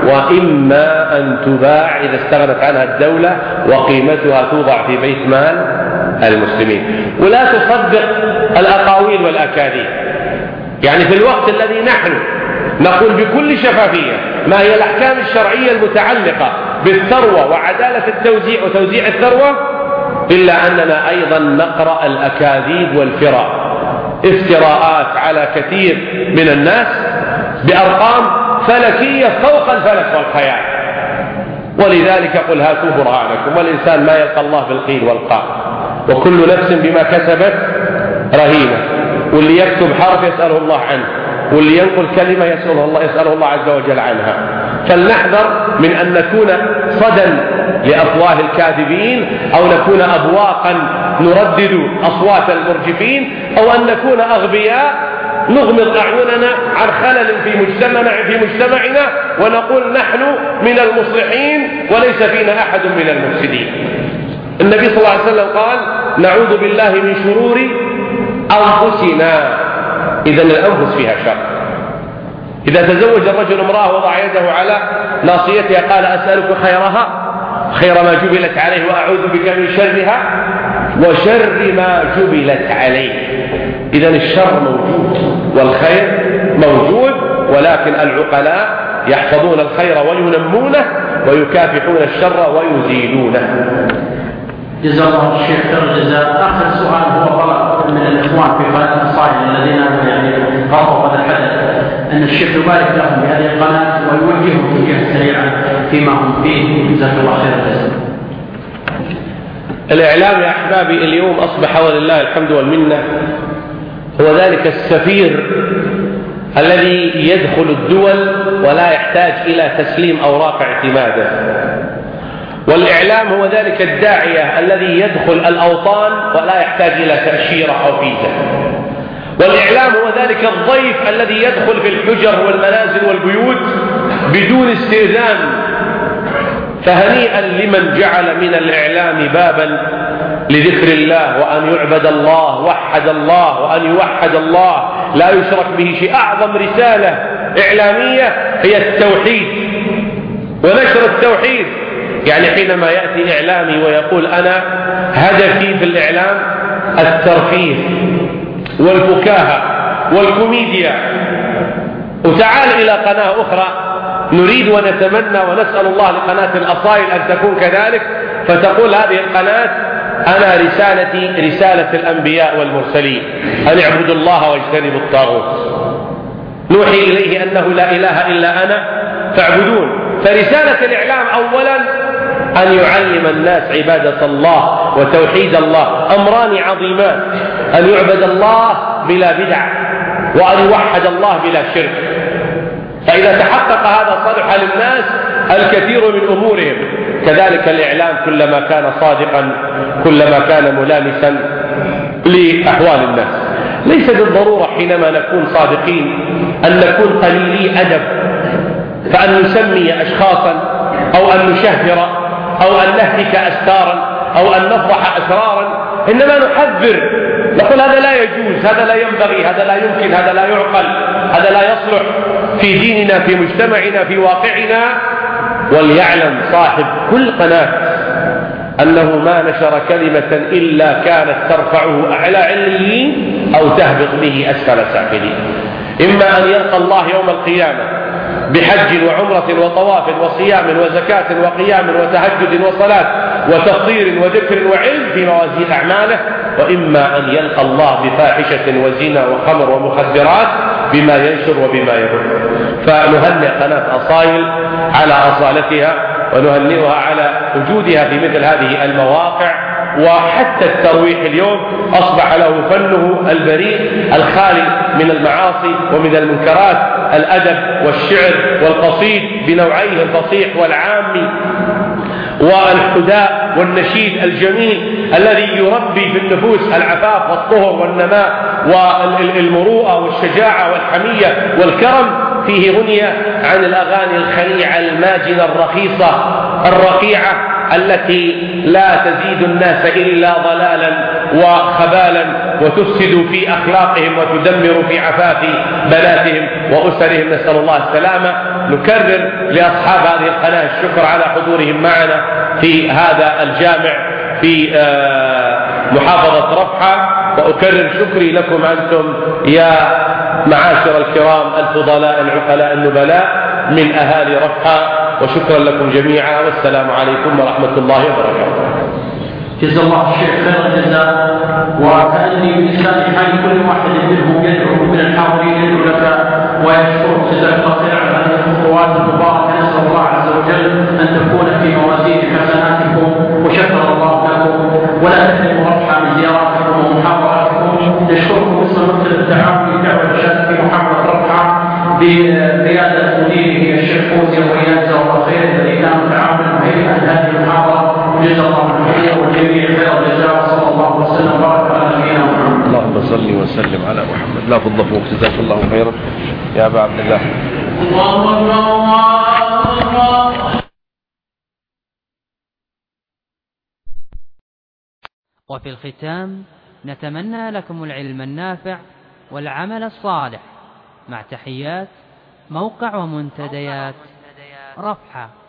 وإما أن تباع إذا استغنت عنها الدولة وقيمتها توضع في بيت مال المسلمين. ولا تصدق الأقاويل والأكاذيب. يعني في الوقت الذي نحن نقول بكل شفافية ما هي الأحكام الشرعية المتعلقة بالثروة وعدالة التوزيع وتوزيع الثروة، إلا أننا أيضا نقرأ الأكاذيب والفراء، افتراءات على كثير من الناس بأرقام فلكية فوق الفلك والخيال. ولذلك قل هاتوا برهانكم، والإنسان ما يلقى الله بالقيل والقال، وكل نفس بما كسبت رهينة. واللي يكتب حرف يسأله الله عنه، واللي ينقل كلمة يسأله الله عز وجل عنها. فلنحذر من أن نكون صدى لأفواه الكاذبين، أو نكون أبواقا نردد أصوات المرجفين، أو أن نكون أغبياء نغمض أعيننا عن خلل في مجتمعنا ونقول نحن من المصلحين وليس فينا أحد من المفسدين. النبي صلى الله عليه وسلم قال: نعوذ بالله من شرور أنفسنا. إذن الأنفس فيها شر. إذا تزوج الرجل امرأة وضع يده على ناصيتها قال: أسألك خيرها خير ما جبلت عليه وأعوذ بك من شرها وشر ما جبلت عليه. إذن الشر موجود والخير موجود، ولكن العقلاء يحفظون الخير وينمونه ويكافحون الشر ويزيلونه. جزا الله الشيخ خير الجزاء. آخر سؤال هو طلب من الإخوان في قناة الأصائل الذين قرروا هذا الحدث أن الشيخ يبارك لهم بهذه القناة ويوجههم توجيها سريعا فيما هم فيه. جزاك الله خير الجزاء. الإعلام يا أحبابي اليوم أصبح ولله الحمد والمنة هو ذلك السفير الذي يدخل الدول ولا يحتاج إلى تسليم أوراق اعتماده، والإعلام هو ذلك الداعية الذي يدخل الأوطان ولا يحتاج إلى تأشيرة أو فيزا، والإعلام هو ذلك الضيف الذي يدخل في الحجر والمنازل والبيوت بدون استئذان. فهنيئا لمن جعل من الإعلام بابا لذكر الله وأن يعبد الله، وحد الله وأن يوحد الله لا يشرك به شيء. أعظم رسالة إعلامية هي التوحيد ونشر التوحيد. يعني حينما يأتي إعلامي ويقول أنا هدفي في الإعلام الترفيه والفكاهة والكوميديا، وتعال إلى قناة أخرى نريد ونتمنى ونسأل الله لقناة الأصائل أن تكون كذلك، فتقول هذه القناة أنا رسالتي رسالة الأنبياء والمرسلين أن اعبدوا الله واجتنبوا الطاغوت، نوحي إليه أنه لا إله إلا أنا فاعبدون. فرسالة الإعلام أولا أن يعلم الناس عبادة الله وتوحيد الله، أمران عظيمان: أن يعبد الله بلا بدع وأن يوحد الله بلا شرك. فإذا تحقق هذا صلح للناس الكثير من أمورهم. كذلك الإعلام كلما كان صادقا كلما كان ملامسا لأحوال الناس. ليس بالضرورة حينما نكون صادقين أن نكون قليلي أدب، فأن نسمي أشخاصا أو أن نشهر أو أن نهتك أستارا أو أن نفضح أسرارا، إنما نحذر، نقول هذا لا يجوز، هذا لا ينبغي، هذا لا يمكن، هذا لا يعقل، هذا لا يصلح في ديننا، في مجتمعنا، في واقعنا. وليعلم صاحب كل قناة أنه ما نشر كلمة إلا كانت ترفعه أعلى عليين أو تهبط به أسفل سافلين. إما أن يلقى الله يوم القيامة بحج وعمرة وطواف وصيام وزكاة وقيام وتهجد وصلاة وتفطير وذكر وعلم في موازين أعماله، وإما أن يلقى الله بفاحشة وزنا وخمر ومخدرات بما ينشر وبما يبث. فنهنئ قناة أصائل على أصالتها ونهنئها على وجودها في مثل هذه المواقع. وحتى الترويح اليوم أصبح له فنه البريء الخالي من المعاصي ومن المنكرات، الأدب والشعر والقصيد بنوعيه الفصيح والعامي والحداء والنشيد الجميل الذي يربي في النفوس العفاف والطهر والنماء والمروءة والشجاعة والحمية والكرم. فيه غنية عن الأغاني الخليعة الماجنة الرخيصة الرقيعة التي لا تزيد الناس إلا ضلالا وخبالا وتفسد في أخلاقهم وتدمر في عفاف بناتهم وأسرهم، نسأل الله السلامة. نكرر لأصحاب هذه القناة الشكر على حضورهم معنا في هذا الجامع في محافظة رفحة، وأكرر شكري لكم أنتم يا معاشر الكرام الفضلاء العقلاء النبلاء من أهالي رفحة، وشكرا لكم جميعا، والسلام عليكم ورحمة الله وبركاته. جزا الله الشيخ خير الجزاء. وكأني بلسان حال كل واحد منهم يدعو من الحاضرين يدعو لك ويشكرك جزاك الله خير على هذه الخطوات المباركة. نسأل الله عز وجل أن تكون في موازين حسناتكم، وشكر الله لكم، ولا تحرموا رفحة من زياراتكم ومحاضراتكم. نشكركم باسم مكتب التعاون لدعوة الشاب في محافظة رفحة بريادة مديره الشيخ فوزي وإياه جزاه الله خير، الذي كان متعاونا معي عن هذه المحاضرة. جزا الله الخير والجميع خير الجزاء، صلى الله وسلم وبارك على نبينا محمد. اللهم صل وسلم على محمد. لا فضل فوق، جزاك الله خيرا يا أبا عبد الله. وفي الختام نتمنى لكم العلم النافع والعمل الصالح، مع تحيات موقع ومنتديات رفحة.